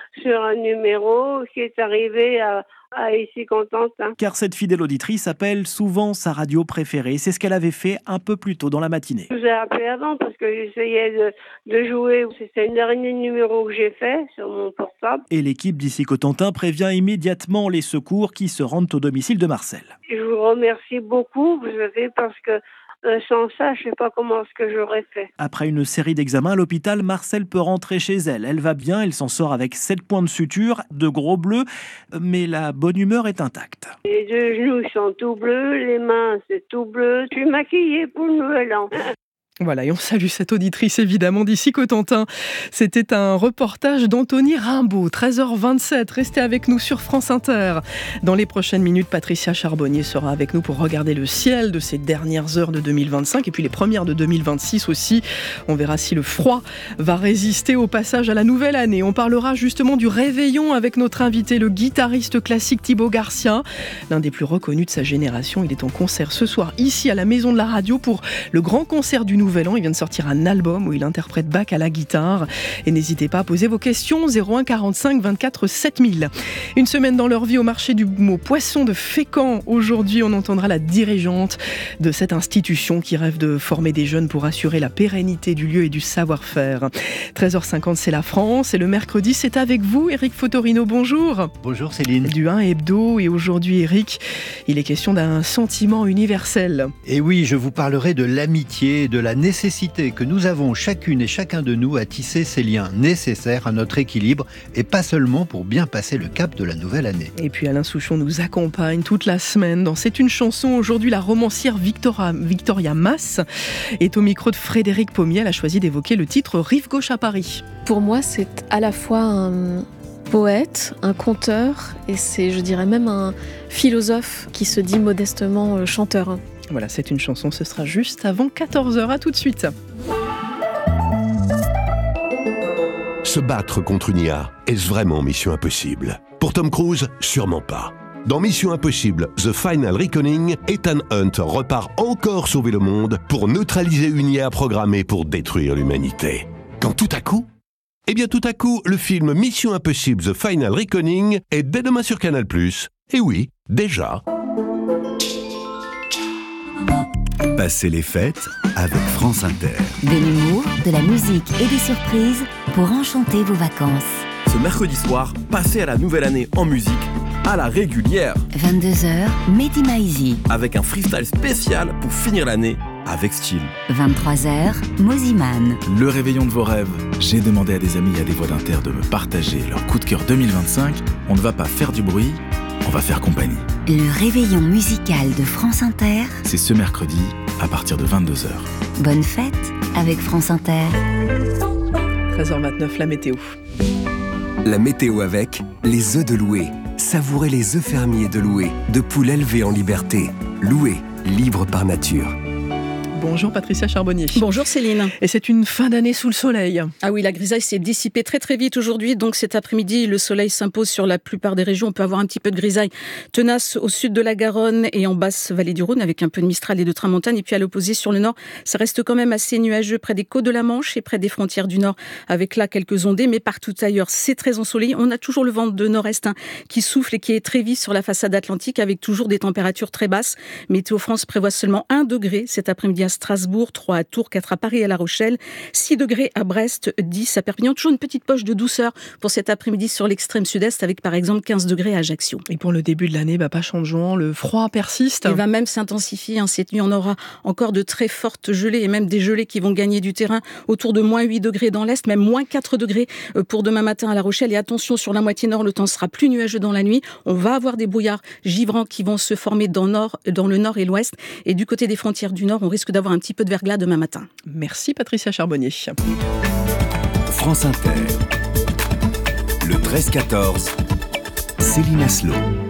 S8: un numéro qui est arrivé à ici Cotentin.
S7: Car cette fidèle auditrice appelle souvent sa radio préférée. C'est ce qu'elle avait fait un peu plus tôt dans la matinée.
S8: Je vous ai appelé avant parce que j'essayais de jouer. C'est le dernier numéro que j'ai fait sur mon portable.
S7: Et l'équipe d'ici Cotentin prévient immédiatement les secours qui se rendent au domicile de Marcel.
S8: Je vous remercie beaucoup, vous savez, parce que sans ça, je ne sais pas comment ce que j'aurais fait.
S7: Après une série d'examens à l'hôpital, Marcel peut rentrer chez elle. Elle va bien, elle s'en sort avec 7 points de suture, de gros bleus, mais la bonne humeur est intacte.
S8: Les 2 genoux sont tout bleus, les mains c'est tout bleu. Je suis maquillée pour le nouvel an.
S2: Voilà, et on salue cette auditrice évidemment d'ici Cotentin. C'était un reportage d'Anthony Rimbaud, 13h27. Restez avec nous sur France Inter. Dans les prochaines minutes, Patricia Charbonnier sera avec nous pour regarder le ciel de ces dernières heures de 2025 et puis les premières de 2026 aussi. On verra si le froid va résister au passage à la nouvelle année. On parlera justement du réveillon avec notre invité, le guitariste classique Thibaut Garcia, l'un des plus reconnus de sa génération. Il est en concert ce soir ici à la Maison de la Radio pour le grand concert du Nouvel An. Il vient de sortir un album où il interprète Bach à la guitare. Et n'hésitez pas à poser vos questions, 01 45 24 7000. Une semaine dans leur vie au marché du mot poisson de Fécamp. Aujourd'hui, on entendra la dirigeante de cette institution qui rêve de former des jeunes pour assurer la pérennité du lieu et du savoir-faire. 13h50, c'est la France. Et le mercredi, c'est avec vous, Eric Fotorino. Bonjour.
S9: Bonjour Céline.
S2: Du 1 Hebdo. Et aujourd'hui, Eric, il est question d'un sentiment universel.
S9: Et oui, je vous parlerai de l'amitié, de la nécessité que nous avons chacune et chacun de nous à tisser ces liens nécessaires à notre équilibre et pas seulement pour bien passer le cap de la nouvelle année.
S2: Et puis Alain Souchon nous accompagne toute la semaine dans C'est une chanson. Aujourd'hui, la romancière Victoria Mass est au micro de Frédéric Pommier. Elle a choisi d'évoquer le titre Rive gauche à Paris.
S25: Pour moi, c'est à la fois un poète, un conteur et c'est, je dirais même, un philosophe qui se dit modestement chanteur.
S2: Voilà, c'est une chanson, ce sera juste avant 14h. À tout de suite.
S26: Se battre contre une IA, est-ce vraiment mission impossible? Pour Tom Cruise, sûrement pas. Dans Mission Impossible, The Final Reckoning, Ethan Hunt repart encore sauver le monde pour neutraliser une IA programmée pour détruire l'humanité. Quand tout à coup, le film Mission Impossible The Final Reckoning est dès demain sur Canal+. Et oui, déjà.
S27: Passez les fêtes avec France Inter.
S28: De l'humour, de la musique et des surprises pour enchanter vos vacances.
S29: Ce mercredi soir, passez à la nouvelle année en musique à la régulière.
S28: 22h, Mehdi Maizi.
S29: Avec un freestyle spécial pour finir l'année
S27: avec style.
S28: 23h, Moziman.
S3: Le réveillon de vos rêves. J'ai demandé à des amis et à des voix d'Inter de me partager leur coup de cœur 2025. On ne va pas faire du bruit, on va faire compagnie.
S28: Le réveillon musical de France Inter.
S3: C'est ce mercredi, à partir de 22h.
S28: Bonne fête avec France Inter.
S2: 13h29, la météo.
S4: La météo avec les œufs de Loué. Savourez les œufs fermiers de Loué, de poules élevées en liberté. Loué, libre par nature.
S2: Bonjour Patricia Charbonnier.
S10: Bonjour Céline.
S2: Et c'est une fin d'année sous le soleil.
S10: Ah oui, la grisaille s'est dissipée très très vite aujourd'hui. Donc cet après-midi, le soleil s'impose sur la plupart des régions. On peut avoir un petit peu de grisaille tenace au sud de la Garonne et en basse vallée du Rhône avec un peu de Mistral et de Tramontane. Et puis à l'opposé sur le nord, ça reste quand même assez nuageux près des côtes de la Manche et près des frontières du nord avec là quelques ondées. Mais partout ailleurs, c'est très ensoleillé. On a toujours le vent de nord-est qui souffle et qui est très vif sur la façade atlantique avec toujours des températures très basses. Météo France prévoit seulement 1 degré cet après-midi à Strasbourg, 3 à Tours, 4 à Paris et à La Rochelle, 6 degrés à Brest, 10 à Perpignan. Toujours une petite poche de douceur pour cet après-midi sur l'extrême sud-est avec par exemple 15 degrés à Ajaccio.
S2: Et pour le début de l'année, pas changeant, le froid persiste.
S10: Il va même s'intensifier. Cette nuit, on aura encore de très fortes gelées et même des gelées qui vont gagner du terrain autour de moins 8 degrés dans l'est, même moins 4 degrés pour demain matin à La Rochelle. Et attention, sur la moitié nord, le temps sera plus nuageux dans la nuit. On va avoir des brouillards givrants qui vont se former dans le nord et l'ouest. Et du côté des frontières du nord, on risque d'avoir un petit peu de verglas demain matin.
S2: Merci Patricia Charbonnier.
S27: France Inter. Le 13-14. Céline Aslo.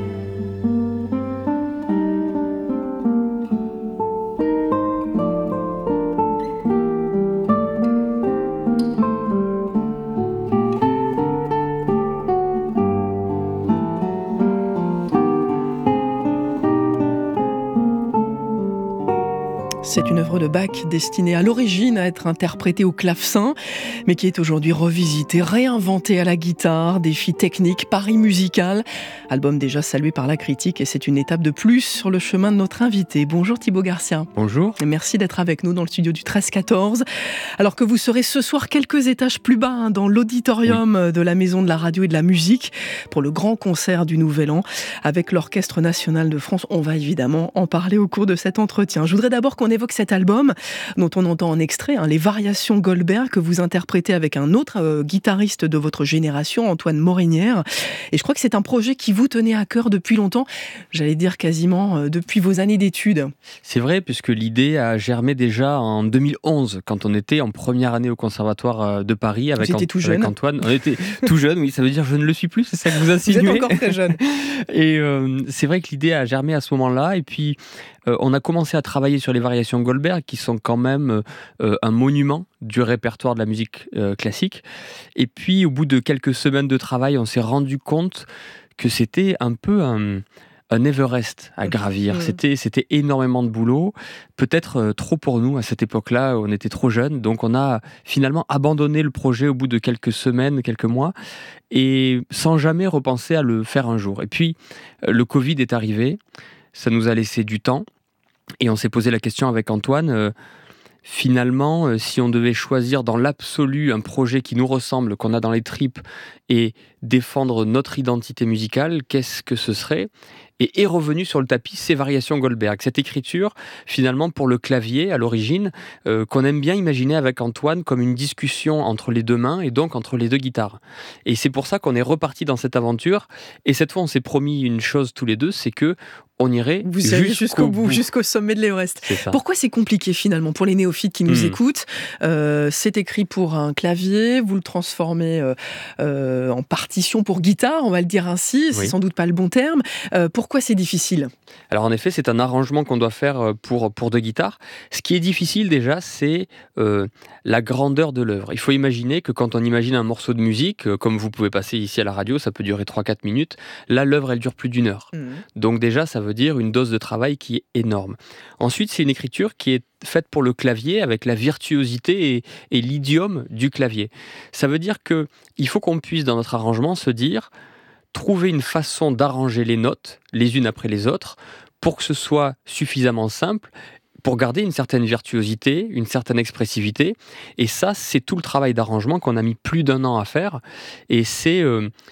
S2: C'est une œuvre de Bach destinée à l'origine à être interprétée au clavecin, mais qui est aujourd'hui revisitée, réinventée à la guitare, défi technique, pari musical. Album déjà salué par la critique et c'est une étape de plus sur le chemin de notre invité. Bonjour Thibaut Garcia.
S11: Bonjour.
S2: Et merci d'être avec nous dans le studio du 13-14. Alors que vous serez ce soir quelques étages plus bas dans l'auditorium de la Maison de la Radio et de la Musique pour le grand concert du Nouvel An avec l'Orchestre National de France. On va évidemment en parler au cours de cet entretien. Je voudrais d'abord qu'on évoque cet album dont on entend en extrait, les Variations Goldberg que vous interprétez avec un autre guitariste de votre génération, Antoine Morinière. Et je crois que c'est un projet qui vous tenait à cœur depuis longtemps, j'allais dire quasiment depuis vos années d'études.
S11: C'est vrai, puisque l'idée a germé déjà en 2011, quand on était en première année au Conservatoire de Paris avec Antoine. On était tout jeune, oui, ça veut dire je ne le suis plus, c'est ça que vous insinuez.
S2: Vous êtes encore très jeune.
S11: Et c'est vrai que l'idée a germé à ce moment-là, et puis on a commencé à travailler sur les Variations Goldberg, qui sont quand même un monument du répertoire de la musique classique. Et puis, au bout de quelques semaines de travail, on s'est rendu compte que c'était un peu un Everest à gravir. C'était énormément de boulot, peut-être trop pour nous à cette époque-là, on était trop jeunes, donc on a finalement abandonné le projet au bout de quelques semaines, quelques mois, et sans jamais repenser à le faire un jour. Et puis, le Covid est arrivé, ça nous a laissé du temps, et on s'est posé la question avec Antoine, finalement, si on devait choisir dans l'absolu un projet qui nous ressemble, qu'on a dans les tripes, et défendre notre identité musicale, qu'est-ce que ce serait ? Et est revenu sur le tapis ces Variations Goldberg, cette écriture finalement pour le clavier à l'origine, qu'on aime bien imaginer avec Antoine comme une discussion entre les deux mains et donc entre les deux guitares. Et c'est pour ça qu'on est reparti dans cette aventure, et cette fois on s'est promis une chose tous les deux, c'est que on irait
S2: jusqu'au bout, jusqu'au sommet de l'Everest. Pourquoi c'est compliqué finalement pour les néophytes qui nous écoutent ? C'est écrit pour un clavier, vous le transformez en partition pour guitare, on va le dire ainsi, c'est sans doute pas le bon terme. Pourquoi c'est difficile ?
S11: Alors en effet, c'est un arrangement qu'on doit faire pour deux guitares. Ce qui est difficile déjà, c'est la grandeur de l'œuvre. Il faut imaginer que quand on imagine un morceau de musique, comme vous pouvez passer ici à la radio, ça peut durer 3-4 minutes. Là, l'œuvre, elle dure plus d'1 heure. Donc déjà, ça veut dire une dose de travail qui est énorme. Ensuite, c'est une écriture qui est faite pour le clavier avec la virtuosité et l'idiome du clavier. Ça veut dire qu'il faut qu'on puisse, dans notre arrangement, se dire trouver une façon d'arranger les notes, les unes après les autres, pour que ce soit suffisamment simple, pour garder une certaine virtuosité, une certaine expressivité. Et ça, c'est tout le travail d'arrangement qu'on a mis plus d'1 an à faire. Et c'est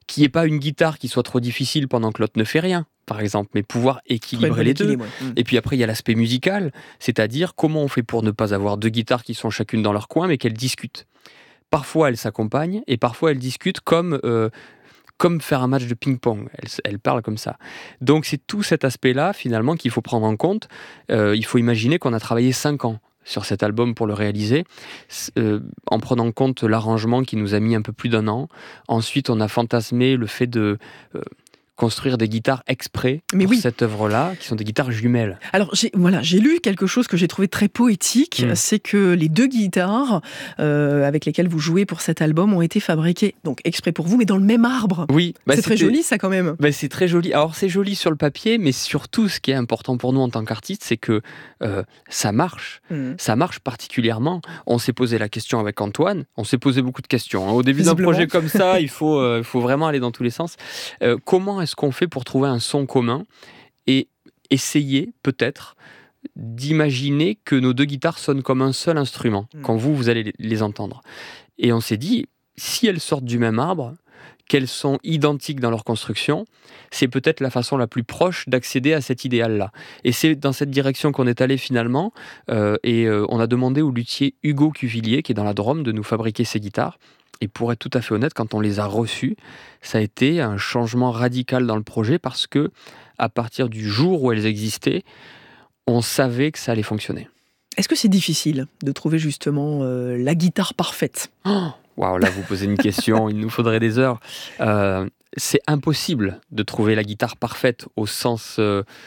S11: qu'il n'y ait pas une guitare qui soit trop difficile pendant que l'autre ne fait rien, par exemple, mais pouvoir équilibrer les deux. Et puis après, il y a l'aspect musical, c'est-à-dire comment on fait pour ne pas avoir 2 guitares qui sont chacune dans leur coin, mais qu'elles discutent. Parfois, elles s'accompagnent, et parfois, elles discutent comme faire un match de ping-pong. Elles parlent comme ça. Donc, c'est tout cet aspect-là, finalement, qu'il faut prendre en compte. Il faut imaginer qu'on a travaillé 5 ans sur cet album pour le réaliser, en prenant en compte l'arrangement qui nous a mis un peu plus d'1 an. Ensuite, on a fantasmé le fait de construire des guitares exprès pour cette œuvre-là, qui sont des guitares jumelles.
S2: Alors, j'ai lu quelque chose que j'ai trouvé très poétique, c'est que les 2 guitares avec lesquelles vous jouez pour cet album ont été fabriquées, donc exprès pour vous, mais dans le même arbre.
S11: Oui.
S2: C'est très joli, ça, quand même.
S11: C'est très joli. Alors, c'est joli sur le papier, mais surtout, ce qui est important pour nous en tant qu'artistes, c'est que ça marche. Ça marche particulièrement. On s'est posé la question avec Antoine, on s'est posé beaucoup de questions. Au début d'un projet comme ça, il faut vraiment aller dans tous les sens. Comment est-ce qu'on fait pour trouver un son commun et essayer peut-être d'imaginer que nos 2 guitares sonnent comme un seul instrument quand vous allez les entendre. Et on s'est dit, si elles sortent du même arbre, qu'elles sont identiques dans leur construction, c'est peut-être la façon la plus proche d'accéder à cet idéal-là. Et c'est dans cette direction qu'on est allé finalement, et on a demandé au luthier Hugo Cuvillier, qui est dans la Drôme, de nous fabriquer ces guitares. Et pour être tout à fait honnête, quand on les a reçues, ça a été un changement radical dans le projet parce que, à partir du jour où elles existaient, on savait que ça allait fonctionner.
S2: Est-ce que c'est difficile de trouver justement la guitare parfaite ?
S11: Waouh, là vous posez une question, il nous faudrait des heures. C'est impossible de trouver la guitare parfaite au sens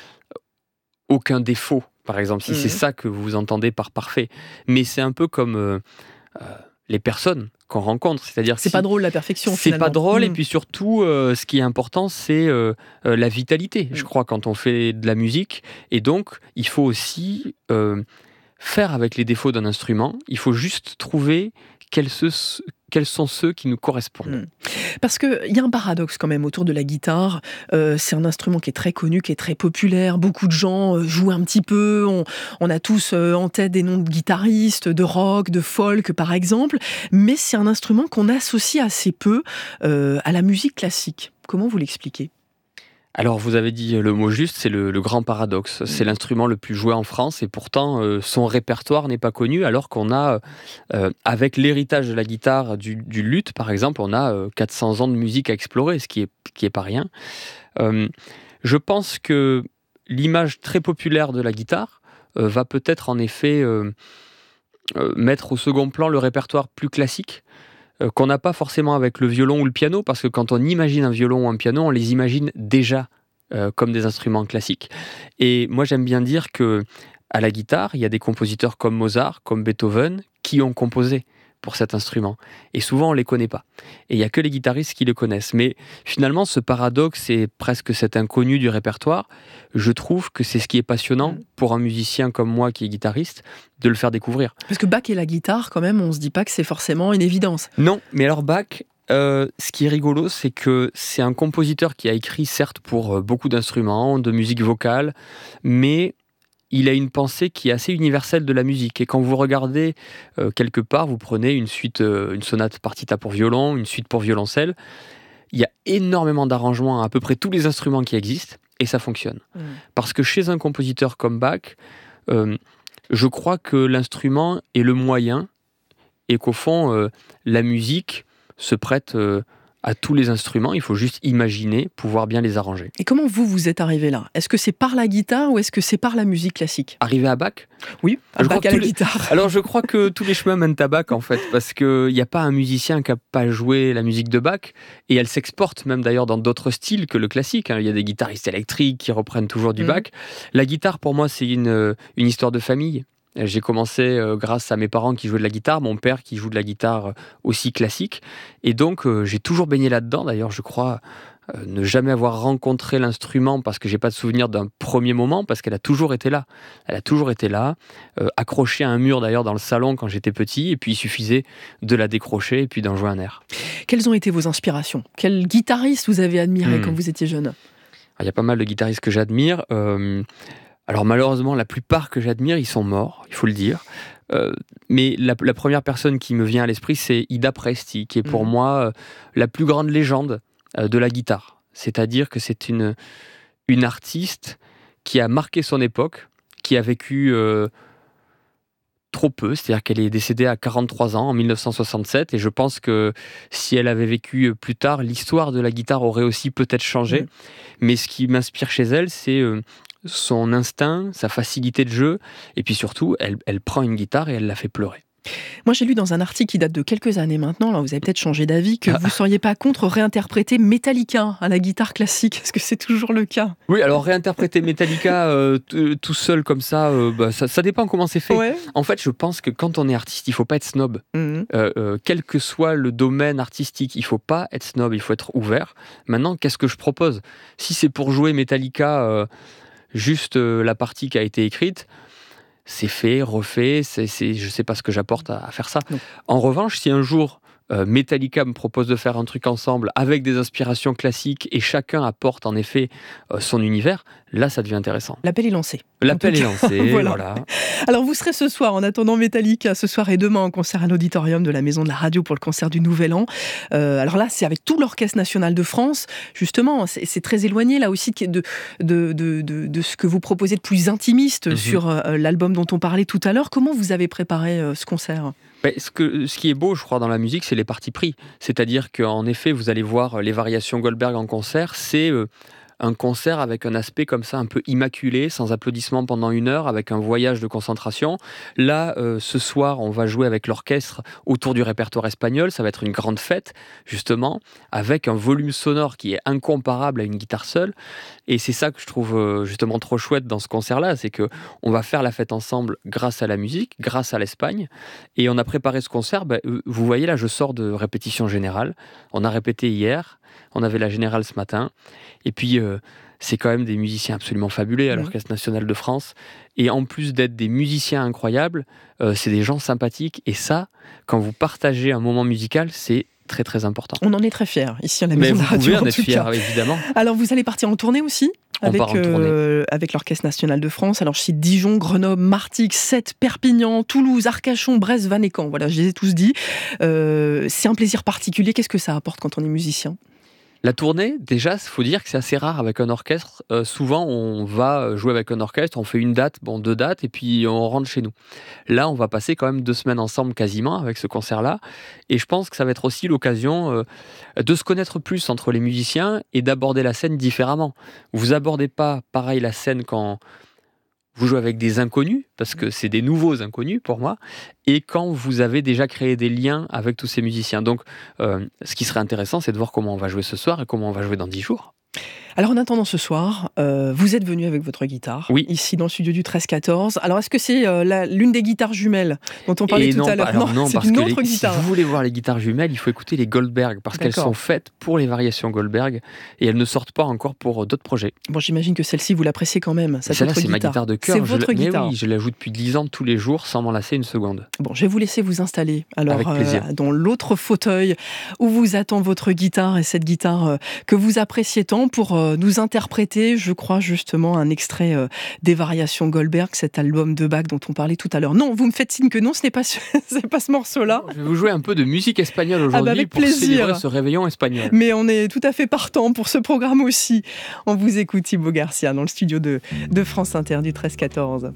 S11: aucun défaut, par exemple, si c'est ça que vous entendez par parfait. Mais c'est un peu comme les personnes qu'on rencontre, c'est-à-dire
S2: c'est pas drôle la perfection finalement.
S11: C'est pas drôle et puis surtout ce qui est important c'est la vitalité, je crois, quand on fait de la musique, et donc il faut aussi faire avec les défauts d'un instrument, il faut juste trouver quels sont ceux qui nous correspondent.
S2: Parce qu'il y a un paradoxe quand même autour de la guitare. C'est un instrument qui est très connu, qui est très populaire. Beaucoup de gens jouent un petit peu. On a tous en tête des noms de guitaristes, de rock, de folk par exemple. Mais c'est un instrument qu'on associe assez peu à la musique classique. Comment vous l'expliquez ?
S11: Alors vous avez dit le mot juste, c'est le grand paradoxe. C'est l'instrument le plus joué en France et pourtant son répertoire n'est pas connu, alors qu'on a, avec l'héritage de la guitare, du luth par exemple, on a 400 ans de musique à explorer, ce qui est pas rien. Je pense que l'image très populaire de la guitare va peut-être en effet mettre au second plan le répertoire plus classique, qu'on n'a pas forcément avec le violon ou le piano, parce que quand on imagine un violon ou un piano, on les imagine déjà comme des instruments classiques. Et moi, j'aime bien dire que à la guitare, il y a des compositeurs comme Mozart, comme Beethoven, qui ont composé pour cet instrument. Et souvent, on ne les connaît pas. Et il n'y a que les guitaristes qui le connaissent. Mais finalement, ce paradoxe et presque cet inconnu du répertoire, je trouve que c'est ce qui est passionnant pour un musicien comme moi qui est guitariste, de le faire découvrir.
S2: Parce que Bach et la guitare, quand même, on ne se dit pas que c'est forcément une évidence.
S11: Non, mais alors Bach, ce qui est rigolo, c'est que c'est un compositeur qui a écrit, certes, pour beaucoup d'instruments, de musique vocale, mais il a une pensée qui est assez universelle de la musique. Et quand vous regardez quelque part, vous prenez une suite, une sonate partita pour violon, une suite pour violoncelle, il y a énormément d'arrangements à peu près tous les instruments qui existent, et ça fonctionne. Parce que chez un compositeur comme Bach, je crois que l'instrument est le moyen, et qu'au fond, la musique se prête à tous les instruments, il faut juste imaginer pouvoir bien les arranger.
S2: Et comment vous êtes arrivé là ? Est-ce que c'est par la guitare ou est-ce que c'est par la musique classique ?
S11: Arrivé à Bach ?
S2: Oui, à Bach à la guitare.
S11: Alors je crois que tous les chemins mènent à Bach en fait, parce qu'il n'y a pas un musicien qui n'a pas joué la musique de Bach, et elle s'exporte même d'ailleurs dans d'autres styles que le classique. Il y a des guitaristes électriques qui reprennent toujours du Bach. La guitare pour moi c'est une histoire de famille. J'ai commencé grâce à mes parents qui jouaient de la guitare, mon père qui joue de la guitare aussi classique. Et donc, j'ai toujours baigné là-dedans. D'ailleurs, je crois ne jamais avoir rencontré l'instrument parce que j'ai pas de souvenir d'un premier moment, parce qu'elle a toujours été là. Elle a toujours été là, accrochée à un mur d'ailleurs dans le salon quand j'étais petit. Et puis, il suffisait de la décrocher et puis d'en jouer un air.
S2: Quelles ont été vos inspirations ? Quel guitariste vous avez admiré quand vous étiez jeune ?
S11: Il y a pas mal de guitaristes que j'admire. Alors malheureusement, la plupart que j'admire, ils sont morts, il faut le dire. Mais la première personne qui me vient à l'esprit, c'est Ida Presti, qui est pour moi la plus grande légende de la guitare. C'est-à-dire que c'est une artiste qui a marqué son époque, qui a vécu trop peu, c'est-à-dire qu'elle est décédée à 43 ans en 1967, et je pense que si elle avait vécu plus tard, l'histoire de la guitare aurait aussi peut-être changé. Mais ce qui m'inspire chez elle, c'est son instinct, sa facilité de jeu, et puis surtout, elle prend une guitare et elle la fait pleurer.
S2: Moi, j'ai lu dans un article qui date de quelques années maintenant, là vous avez peut-être changé d'avis, que vous ne seriez pas contre réinterpréter Metallica à la guitare classique. Est-ce que c'est toujours le cas ?
S11: Oui, alors réinterpréter Metallica tout seul comme ça, ça dépend comment c'est fait. Ouais. En fait, je pense que quand on est artiste, il ne faut pas être snob. Quel que soit le domaine artistique, il ne faut pas être snob, il faut être ouvert. Maintenant, qu'est-ce que je propose ? Si c'est pour jouer Metallica, juste la partie qui a été écrite, c'est fait, refait, je ne sais pas ce que j'apporte à faire ça. Non. En revanche, si un jour Metallica me propose de faire un truc ensemble avec des inspirations classiques et chacun apporte en effet son univers, là ça devient intéressant.
S2: L'appel est lancé.
S11: L'appel est lancé, voilà.
S2: Alors vous serez ce soir, en attendant Metallica, ce soir et demain en concert à l'Auditorium de la Maison de la Radio pour le concert du Nouvel An. Alors là, c'est avec tout l'Orchestre National de France. Justement, c'est très éloigné là aussi de ce que vous proposez de plus intimiste sur l'album dont on parlait tout à l'heure. Comment vous avez préparé ce concert ?
S11: Ce qui est beau, je crois, dans la musique, c'est les partis pris. C'est-à-dire qu'en effet, vous allez voir les variations Goldberg en concert, c'est un concert avec un aspect comme ça un peu immaculé, sans applaudissements pendant 1 heure, avec un voyage de concentration. Là, ce soir, on va jouer avec l'orchestre autour du répertoire espagnol. Ça va être une grande fête, justement, avec un volume sonore qui est incomparable à une guitare seule. Et c'est ça que je trouve justement trop chouette dans ce concert-là, c'est qu'on va faire la fête ensemble grâce à la musique, grâce à l'Espagne. Et on a préparé ce concert, vous voyez là, je sors de répétition générale. On a répété hier, on avait la générale ce matin. Et puis, c'est quand même des musiciens absolument fabuleux à l'Orchestre National de France. Et en plus d'être des musiciens incroyables, c'est des gens sympathiques. Et ça, quand vous partagez un moment musical, c'est très très important.
S2: On en est très fiers ici à la Maison de la Radio.
S11: Vous pouvez en être fiers, évidemment.
S2: Alors vous allez partir en tournée aussi avec l'Orchestre National de France. Alors je cite Dijon, Grenoble, Martigues, Sète, Perpignan, Toulouse, Arcachon, Brest, Vannes et Caen. Voilà, je les ai tous dit. C'est un plaisir particulier. Qu'est-ce que ça apporte quand on est musicien ?
S11: La tournée, déjà, il faut dire que c'est assez rare avec un orchestre. Souvent, on va jouer avec un orchestre, on fait 1 date, 2 dates, et puis on rentre chez nous. Là, on va passer quand même 2 semaines ensemble quasiment avec ce concert-là. Et je pense que ça va être aussi l'occasion de se connaître plus entre les musiciens et d'aborder la scène différemment. Vous abordez pas pareil la scène quand vous jouez avec des inconnus, parce que c'est des nouveaux inconnus pour moi, et quand vous avez déjà créé des liens avec tous ces musiciens. Donc, ce qui serait intéressant, c'est de voir comment on va jouer ce soir et comment on va jouer dans 10 jours.
S2: Alors en attendant ce soir, vous êtes venu avec votre guitare, ici dans le studio du 13-14. Alors est-ce que c'est l'une des guitares jumelles dont on parlait tout à l'heure ?
S11: Non,
S2: c'est
S11: parce
S2: une
S11: que
S2: autre guitare.
S11: Si vous voulez voir les guitares jumelles, il faut écouter les Goldberg, parce qu'elles sont faites pour les variations Goldberg, et elles ne sortent pas encore pour d'autres projets.
S2: Bon, j'imagine que celle-ci, vous l'appréciez quand même, cette
S11: celle-là,
S2: autre
S11: c'est
S2: guitare.
S11: Ma guitare de cœur.
S2: C'est votre guitare.
S11: Mais oui, je la joue depuis 10 ans tous les jours, sans m'en lasser 1 seconde.
S2: Bon, je vais vous laisser vous installer, alors,
S11: avec plaisir.
S2: Dans l'autre fauteuil où vous attend votre guitare, et cette guitare que vous appréciez tant, pour nous interpréter, je crois, justement, un extrait des variations Goldberg, cet album de Bach dont on parlait tout à l'heure. Non, vous me faites signe que non, ce n'est pas ce morceau-là.
S11: Je vais vous jouer un peu de musique espagnole aujourd'hui
S2: avec
S11: pour
S2: plaisir.
S11: Célébrer ce réveillon espagnol.
S2: Mais on est tout à fait partant pour ce programme aussi. On vous écoute, Thibaut Garcia, dans le studio de France Inter du 13-14.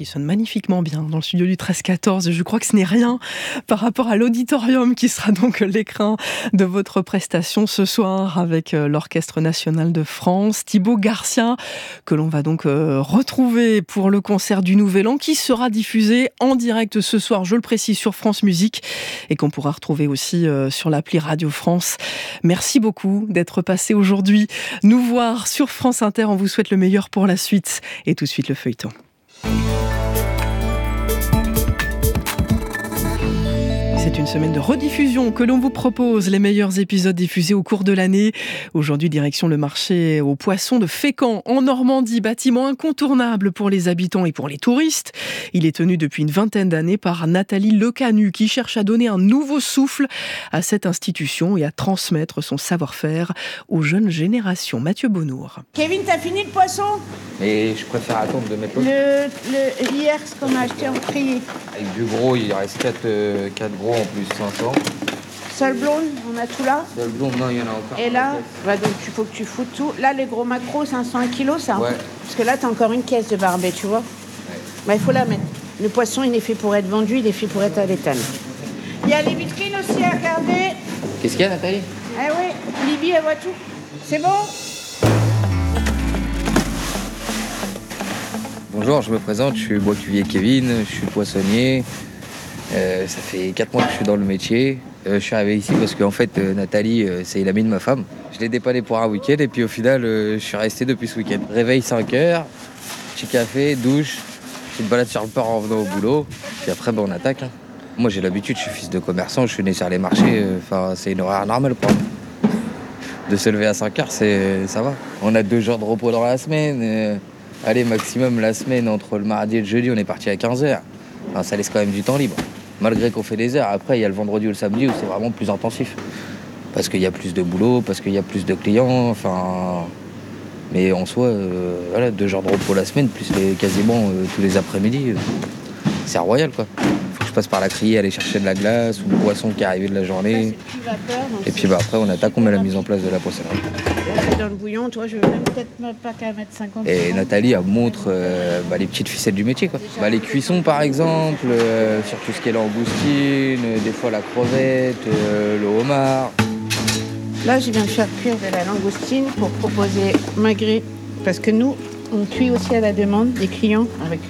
S2: sonne magnifiquement bien dans le studio du 13-14. Je crois que ce n'est rien par rapport à l'auditorium qui sera donc l'écrin de votre prestation ce soir avec l'Orchestre National de France. Thibaut Garcia, que l'on va donc retrouver pour le concert du Nouvel An qui sera diffusé en direct ce soir, je le précise, sur France Musique et qu'on pourra retrouver aussi sur l'appli Radio France. Merci beaucoup d'être passé aujourd'hui nous voir sur France Inter. On vous souhaite le meilleur pour la suite. Et tout de suite, le feuilleton. C'est une semaine de rediffusion que l'on vous propose, les meilleurs épisodes diffusés au cours de l'année. Aujourd'hui, direction le marché aux poissons de Fécamp, en Normandie, bâtiment incontournable pour les habitants et pour les touristes. Il est tenu depuis une vingtaine d'années par Nathalie Lecanu, qui cherche à donner un nouveau souffle à cette institution et à transmettre son savoir-faire aux jeunes générations. Mathieu Bonnour.
S12: Kevin, t'as fini le poisson ?
S13: Et je préfère attendre de mettre l'autre.
S12: Hier, ce qu'on a acheté en prix.
S13: Avec du gros, il reste 4 gros en plus, 500.
S12: Seule blonde, on a tout là.
S13: Seule blonde, non, il y en a encore.
S12: Et là, donc il faut que tu foutes tout. Là, les gros macros, 500 kg, ça.
S13: Ouais.
S12: Parce que là, t'as encore une caisse de barbet, tu vois. Ouais. Bah, il faut la mettre. Le poisson, il est fait pour être vendu, il est fait pour être à l'étal. Il y a les vitrines aussi à regarder.
S13: Qu'est-ce qu'il y a, Nathalie ?
S12: Ah oui, Libye, elle voit tout. C'est bon ?
S13: Bonjour, je me présente, je suis Bois-Cuvier Kevin, je suis poissonnier. Ça fait 4 mois que je suis dans le métier. Je suis arrivé ici parce qu'en fait, Nathalie, c'est l'amie de ma femme. Je l'ai dépanné pour un week-end et puis au final, je suis resté depuis ce week-end. Réveil 5h, petit café, douche, petite balade sur le port en venant au boulot. Puis après, on attaque. Hein. Moi, j'ai l'habitude, je suis fils de commerçant, je suis né sur les marchés. C'est une horaire normale pour moi. De se lever à 5h, ça va. On a 2 jours de repos dans la semaine. Allez, maximum la semaine, entre le mardi et le jeudi, on est parti à 15h. Enfin, ça laisse quand même du temps libre. Malgré qu'on fait des heures. Après, il y a le vendredi ou le samedi où c'est vraiment plus intensif. Parce qu'il y a plus de boulot, parce qu'il y a plus de clients. Enfin... Mais en soi, 2 jours de repos la semaine, plus quasiment tous les après-midi. C'est royal, quoi. Faut que je passe par la criée, aller chercher de la glace ou le poisson qui est arrivé de la journée. Et puis après, on attaque, on met la mise en place de la poissonnerie.
S12: Dans le bouillon, toi, je veux même peut-être pas qu'à mettre 50.
S13: Et Nathalie, elle montre les petites ficelles du métier, quoi. Les cuissons, par exemple, sur tout ce qui est langoustine, des fois la crevette, le homard.
S12: Là, je viens de faire cuire de la langoustine pour proposer magret. Parce que nous, on cuit aussi à la demande des clients avec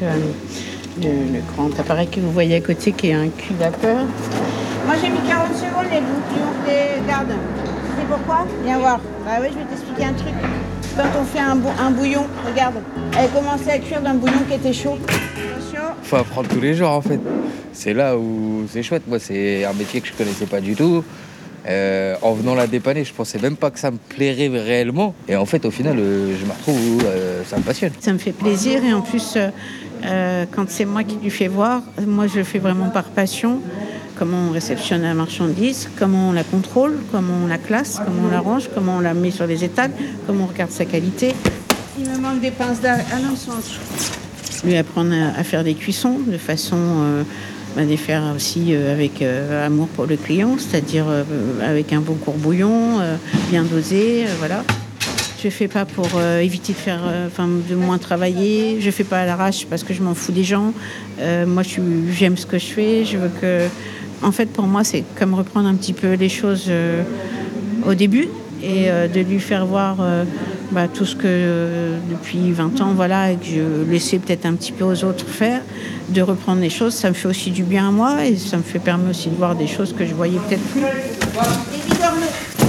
S12: le grand appareil que vous voyez à côté qui est un cuit vapeur. Moi, j'ai mis 40 secondes les bouillons des gardes. C'est pourquoi ? Viens voir. Bah oui, je vais t'expliquer un truc. Quand on fait un bouillon, regarde, elle commençait à cuire d'un bouillon qui était chaud. Attention.
S13: Faut apprendre tous les jours, en fait. C'est là où c'est chouette. Moi, c'est un métier que je connaissais pas du tout. En venant la dépanner, je pensais même pas que ça me plairait réellement. Et en fait, au final, je me retrouve où ça me passionne.
S12: Ça me fait plaisir et en plus, quand c'est moi qui lui fais voir, moi, je le fais vraiment par passion. Comment on réceptionne la marchandise, comment on la contrôle, comment on la classe, comment on la range, comment on la met sur les étals, comment on regarde sa qualité. Il me manque des pinces d'ail. Ah non, ils sont en dessous. Lui apprendre à faire des cuissons de façon à les faire aussi avec amour pour le client, c'est-à-dire avec un bon courbouillon, bien dosé, voilà. Je fais pas pour éviter de moins travailler. Je fais pas à l'arrache parce que je m'en fous des gens. Moi, j'aime ce que je fais. Je veux que... En fait, pour moi, c'est comme reprendre un petit peu les choses au début et de lui faire voir tout ce que depuis 20 ans, voilà, et que je laissais peut-être un petit peu aux autres faire, de reprendre les choses. Ça me fait aussi du bien à moi et ça me permet aussi de voir des choses que je voyais peut-être plus. Et Bigorneau.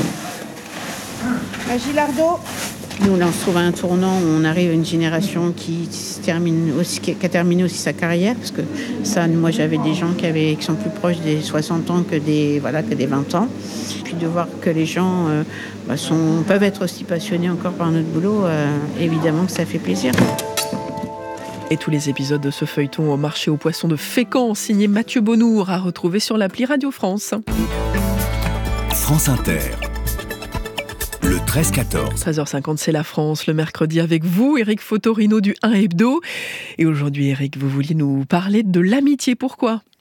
S12: Gilardo. Nous, là, on se trouve à un tournant où on arrive à une génération qui a terminé aussi sa carrière, parce que ça, moi, j'avais des gens qui sont plus proches des 60 ans que des 20 ans. Puis de voir que les gens peuvent être aussi passionnés encore par notre boulot, évidemment que ça fait plaisir.
S2: Et tous les épisodes de ce feuilleton au marché aux poissons de Fécamp, signé Mathieu Bonnour, à retrouver sur l'appli Radio France.
S27: France Inter. Le 13-14.
S2: 13h50, c'est la France, le mercredi avec vous, Éric Fotorino du 1 Hebdo. Et aujourd'hui, Éric, vous vouliez nous parler de l'amitié. Pourquoi ?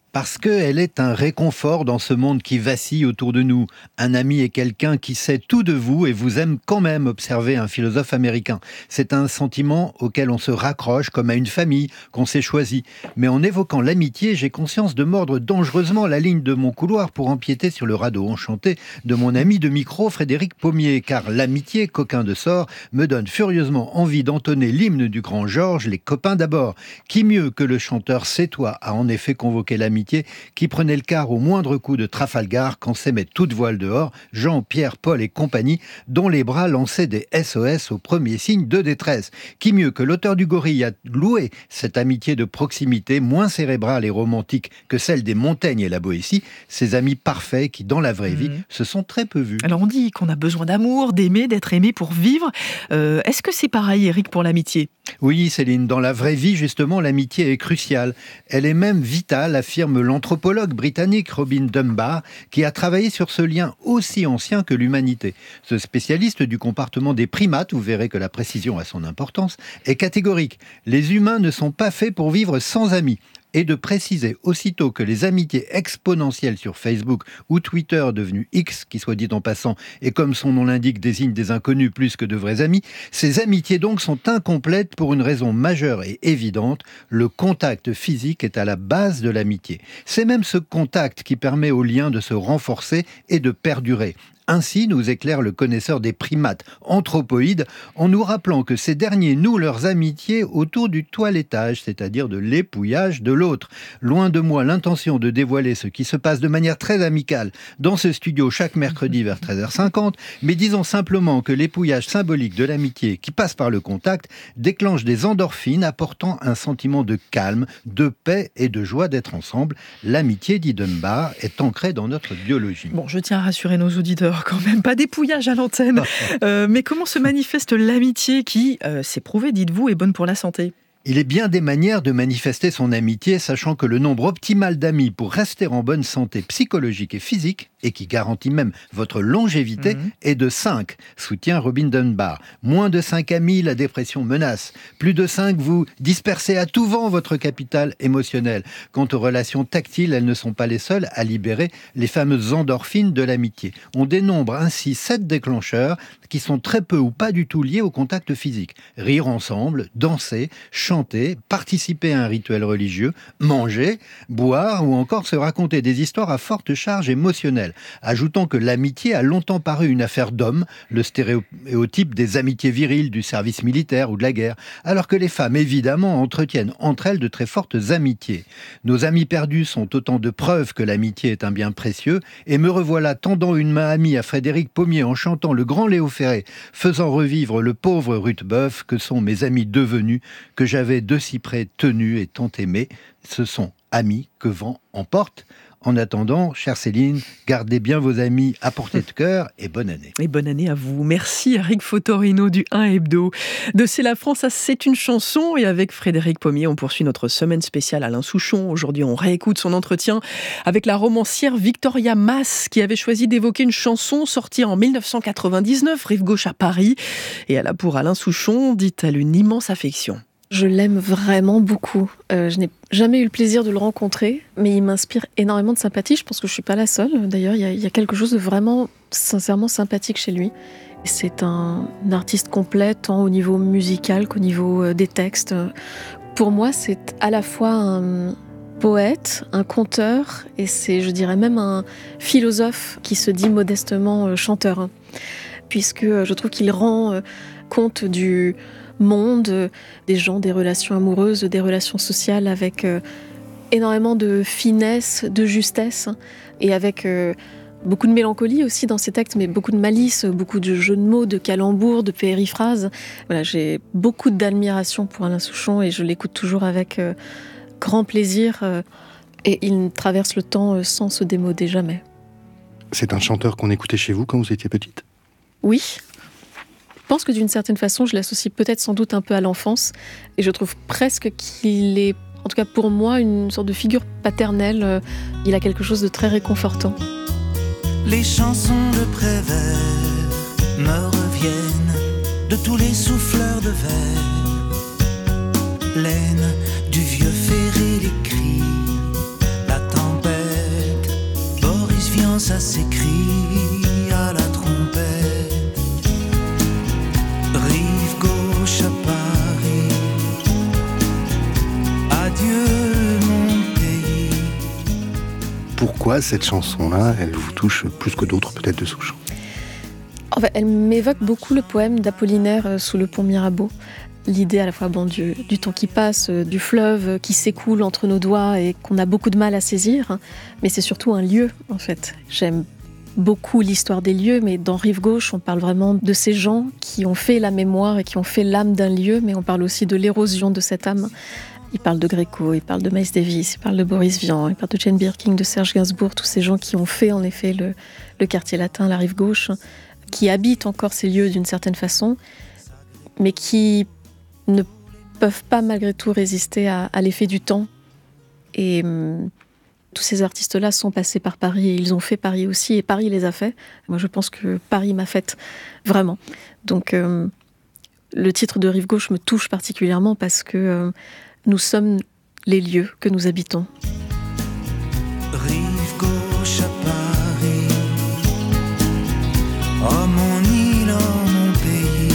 S9: Parce qu'elle est un réconfort dans ce monde qui vacille autour de nous. Un ami est quelqu'un qui sait tout de vous et vous aime quand même, observait un philosophe américain. C'est un sentiment auquel on se raccroche comme à une famille qu'on s'est choisie. Mais en évoquant l'amitié, j'ai conscience de mordre dangereusement la ligne de mon couloir pour empiéter sur le radeau enchanté de mon ami de micro Frédéric Pommier, car l'amitié, coquin de sort, me donne furieusement envie d'entonner l'hymne du grand Georges, les copains d'abord. Qui mieux que le chanteur C'est toi a en effet convoqué l'amitié qui prenait le quart au moindre coup de Trafalgar quand s'aimait toute voile dehors, Jean, Pierre, Paul et compagnie, dont les bras lançaient des SOS au premier signe de détresse. Qui mieux que l'auteur du Gorille a loué cette amitié de proximité, moins cérébrale et romantique que celle des Montaigne et la Boétie, ces amis parfaits qui, dans la vraie vie, se sont très peu vus.
S2: Alors on dit qu'on a besoin d'amour, d'aimer, d'être aimé pour vivre. Est-ce que c'est pareil, Eric, pour l'amitié ?
S9: Oui, Céline, dans la vraie vie, justement, l'amitié est cruciale. Elle est même vitale, affirme l'anthropologue britannique Robin Dunbar, qui a travaillé sur ce lien aussi ancien que l'humanité. Ce spécialiste du comportement des primates, vous verrez que la précision a son importance, est catégorique. Les humains ne sont pas faits pour vivre sans amis. Et de préciser aussitôt que les amitiés exponentielles sur Facebook ou Twitter, devenu X, qui soit dit en passant, et comme son nom l'indique, désigne des inconnus plus que de vrais amis, ces amitiés donc sont incomplètes pour une raison majeure et évidente, le contact physique est à la base de l'amitié. C'est même ce contact qui permet aux liens de se renforcer et de perdurer. Ainsi nous éclaire le connaisseur des primates anthropoïdes en nous rappelant que ces derniers nouent leurs amitiés autour du toilettage, c'est-à-dire de l'épouillage de l'autre. Loin de moi l'intention de dévoiler ce qui se passe de manière très amicale dans ce studio chaque mercredi vers 13h50, mais disons simplement que l'épouillage symbolique de l'amitié qui passe par le contact déclenche des endorphines apportant un sentiment de calme, de paix et de joie d'être ensemble. L'amitié, dit Dunbar, est ancrée dans notre biologie.
S2: Bon, je tiens à rassurer nos auditeurs. Quand même, pas d'épouillage à l'antenne. Mais comment se manifeste l'amitié qui, c'est prouvé, dites-vous, est bonne pour la santé ?
S9: Il est bien des manières de manifester son amitié, sachant que le nombre optimal d'amis pour rester en bonne santé psychologique et physique, et qui garantit même votre longévité, est de 5, soutient Robin Dunbar. Moins de 5 amis, la dépression menace. Plus de 5, vous dispersez à tout vent votre capital émotionnel. Quant aux relations tactiles, elles ne sont pas les seules à libérer les fameuses endorphines de l'amitié. On dénombre ainsi 7 déclencheurs qui sont très peu ou pas du tout liés au contact physique. Rire ensemble, danser, chanter, participer à un rituel religieux, manger, boire ou encore se raconter des histoires à forte charge émotionnelle. Ajoutons que l'amitié a longtemps paru une affaire d'hommes, le stéréotype des amitiés viriles du service militaire ou de la guerre, alors que les femmes, évidemment, entretiennent entre elles de très fortes amitiés. Nos amis perdus sont autant de preuves que l'amitié est un bien précieux, et me revoilà tendant une main amie à Frédéric Pommier en chantant le grand Léo Ferré, faisant revivre le pauvre Ruthbeuf que sont mes amis devenus, que j'avais de si près tenus et tant aimés. Ce sont amis que vent emporte. En attendant, chère Céline, gardez bien vos amis à portée de cœur et bonne année.
S2: Et bonne année à vous. Merci Eric Fotorino du 1 Hebdo. De C'est la France à C'est une chanson. Et avec Frédéric Pommier, on poursuit notre semaine spéciale Alain Souchon. Aujourd'hui, on réécoute son entretien avec la romancière Victoria Mass, qui avait choisi d'évoquer une chanson sortie en 1999, Rive gauche à Paris. Et elle a pour Alain Souchon, dit-elle, une immense affection.
S25: Je l'aime vraiment beaucoup. Je n'ai jamais eu le plaisir de le rencontrer, mais il m'inspire énormément de sympathie. Je pense que je ne suis pas la seule. D'ailleurs, il y a quelque chose de vraiment, sincèrement sympathique chez lui. C'est un artiste complet, tant au niveau musical qu'au niveau des textes. Pour moi, c'est à la fois un poète, un conteur, et c'est, je dirais même, un philosophe qui se dit modestement chanteur. Puisque je trouve qu'il rend compte du monde, des gens, des relations amoureuses, des relations sociales avec énormément de finesse, de justesse et avec beaucoup de mélancolie aussi dans ses textes, mais beaucoup de malice, beaucoup de jeux de mots, de calembours, de périphrases. Voilà, j'ai beaucoup d'admiration pour Alain Souchon et je l'écoute toujours avec grand plaisir et il traverse le temps sans se démoder jamais.
S14: C'est un chanteur qu'on écoutait chez vous quand vous étiez petite ?
S25: Oui. Je pense que d'une certaine façon, je l'associe peut-être sans doute un peu à l'enfance. Et je trouve presque qu'il est, en tout cas pour moi, une sorte de figure paternelle. Il a quelque chose de très réconfortant.
S15: Les chansons de Prévert me reviennent de tous les souffleurs de verre. Laine du vieux ferré, les cris, la tendresse ça s'écrie à la trompette. Rive gauche à Paris, adieu mon pays.
S14: Pourquoi cette chanson-là, elle vous touche plus que d'autres peut-être de Souchon?
S25: En fait, elle m'évoque beaucoup le poème d'Apollinaire sous le pont Mirabeau. L'idée à la fois du temps qui passe, du fleuve qui s'écoule entre nos doigts et qu'on a beaucoup de mal à saisir, mais c'est surtout un lieu en fait. J'aime beaucoup l'histoire des lieux, mais dans Rive Gauche, on parle vraiment de ces gens qui ont fait la mémoire et qui ont fait l'âme d'un lieu, mais on parle aussi de l'érosion de cette âme. Il parle de Gréco, il parle de Miles Davis, il parle de Boris Vian, il parle de Jane Birkin, de Serge Gainsbourg, tous ces gens qui ont fait en effet le quartier latin, la Rive Gauche, qui habitent encore ces lieux d'une certaine façon, mais qui ne peuvent pas malgré tout résister à l'effet du temps. Et tous ces artistes-là sont passés par Paris et ils ont fait Paris aussi, et Paris les a fait. Moi je pense que Paris m'a faite, vraiment. Donc le titre de Rive Gauche me touche particulièrement parce que nous sommes les lieux que nous habitons.
S15: Rive gauche à Paris, oh mon île, oh mon pays,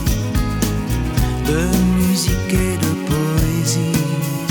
S15: de musique et de poésie,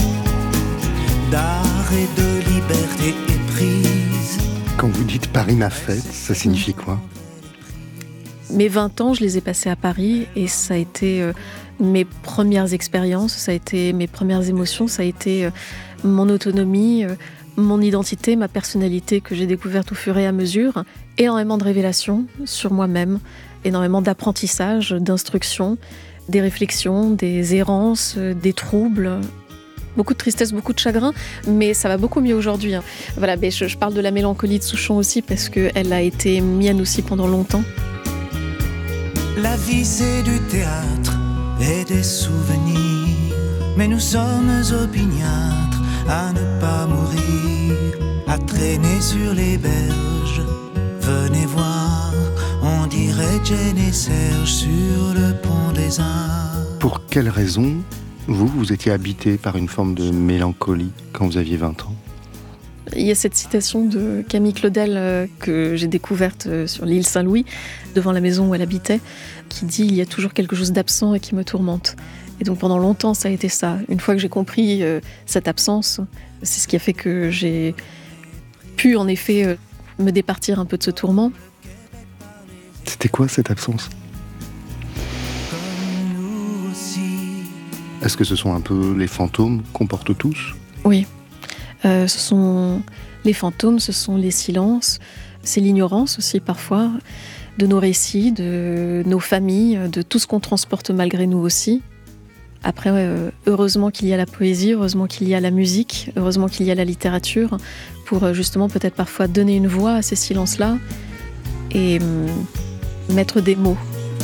S15: d'art et de liberté éprise.
S14: Quand vous dites Paris m'a faite, ça signifie quoi?
S25: Mes 20 ans, je les ai passés à Paris et ça a été mes premières expériences, ça a été mes premières émotions, ça a été mon autonomie, mon identité, ma personnalité que j'ai découverte au fur et à mesure, énormément de révélations sur moi-même, énormément d'apprentissage, d'instruction, des réflexions, des errances, des troubles, beaucoup de tristesse, beaucoup de chagrin, mais ça va beaucoup mieux aujourd'hui. Voilà, je parle de la mélancolie de Souchon aussi parce qu'elle a été mienne aussi pendant longtemps.
S15: La vie c'est du théâtre et des souvenirs, mais nous sommes opiniâtres à ne pas mourir, à traîner sur les berges. Venez voir, on dirait Jane et Serge sur le pont des Arts.
S14: Pour quelle raison, vous étiez habité par une forme de mélancolie quand vous aviez 20 ans?
S25: Il y a cette citation de Camille Claudel que j'ai découverte sur l'île Saint-Louis, devant la maison où elle habitait, qui dit « Il y a toujours quelque chose d'absent et qui me tourmente ». Et donc pendant longtemps, ça a été ça. Une fois que j'ai compris cette absence, c'est ce qui a fait que j'ai pu en effet me départir un peu de ce tourment.
S14: C'était quoi cette absence? Est-ce que ce sont un peu les fantômes qu'on porte tous?
S25: Oui. Ce sont les fantômes, ce sont les silences, c'est l'ignorance aussi parfois de nos récits, de nos familles, de tout ce qu'on transporte malgré nous aussi. Après, heureusement qu'il y a la poésie, heureusement qu'il y a la musique, heureusement qu'il y a la littérature pour justement peut-être parfois donner une voix à ces silences-là et mettre des mots.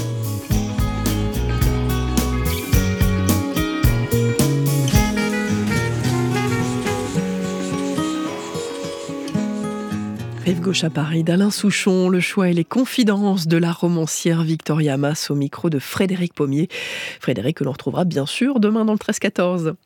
S2: Rive gauche à Paris d'Alain Souchon, le choix et les confidences de la romancière Victoria Mas au micro de Frédéric Pommier. Frédéric que l'on retrouvera bien sûr demain dans le 13-14.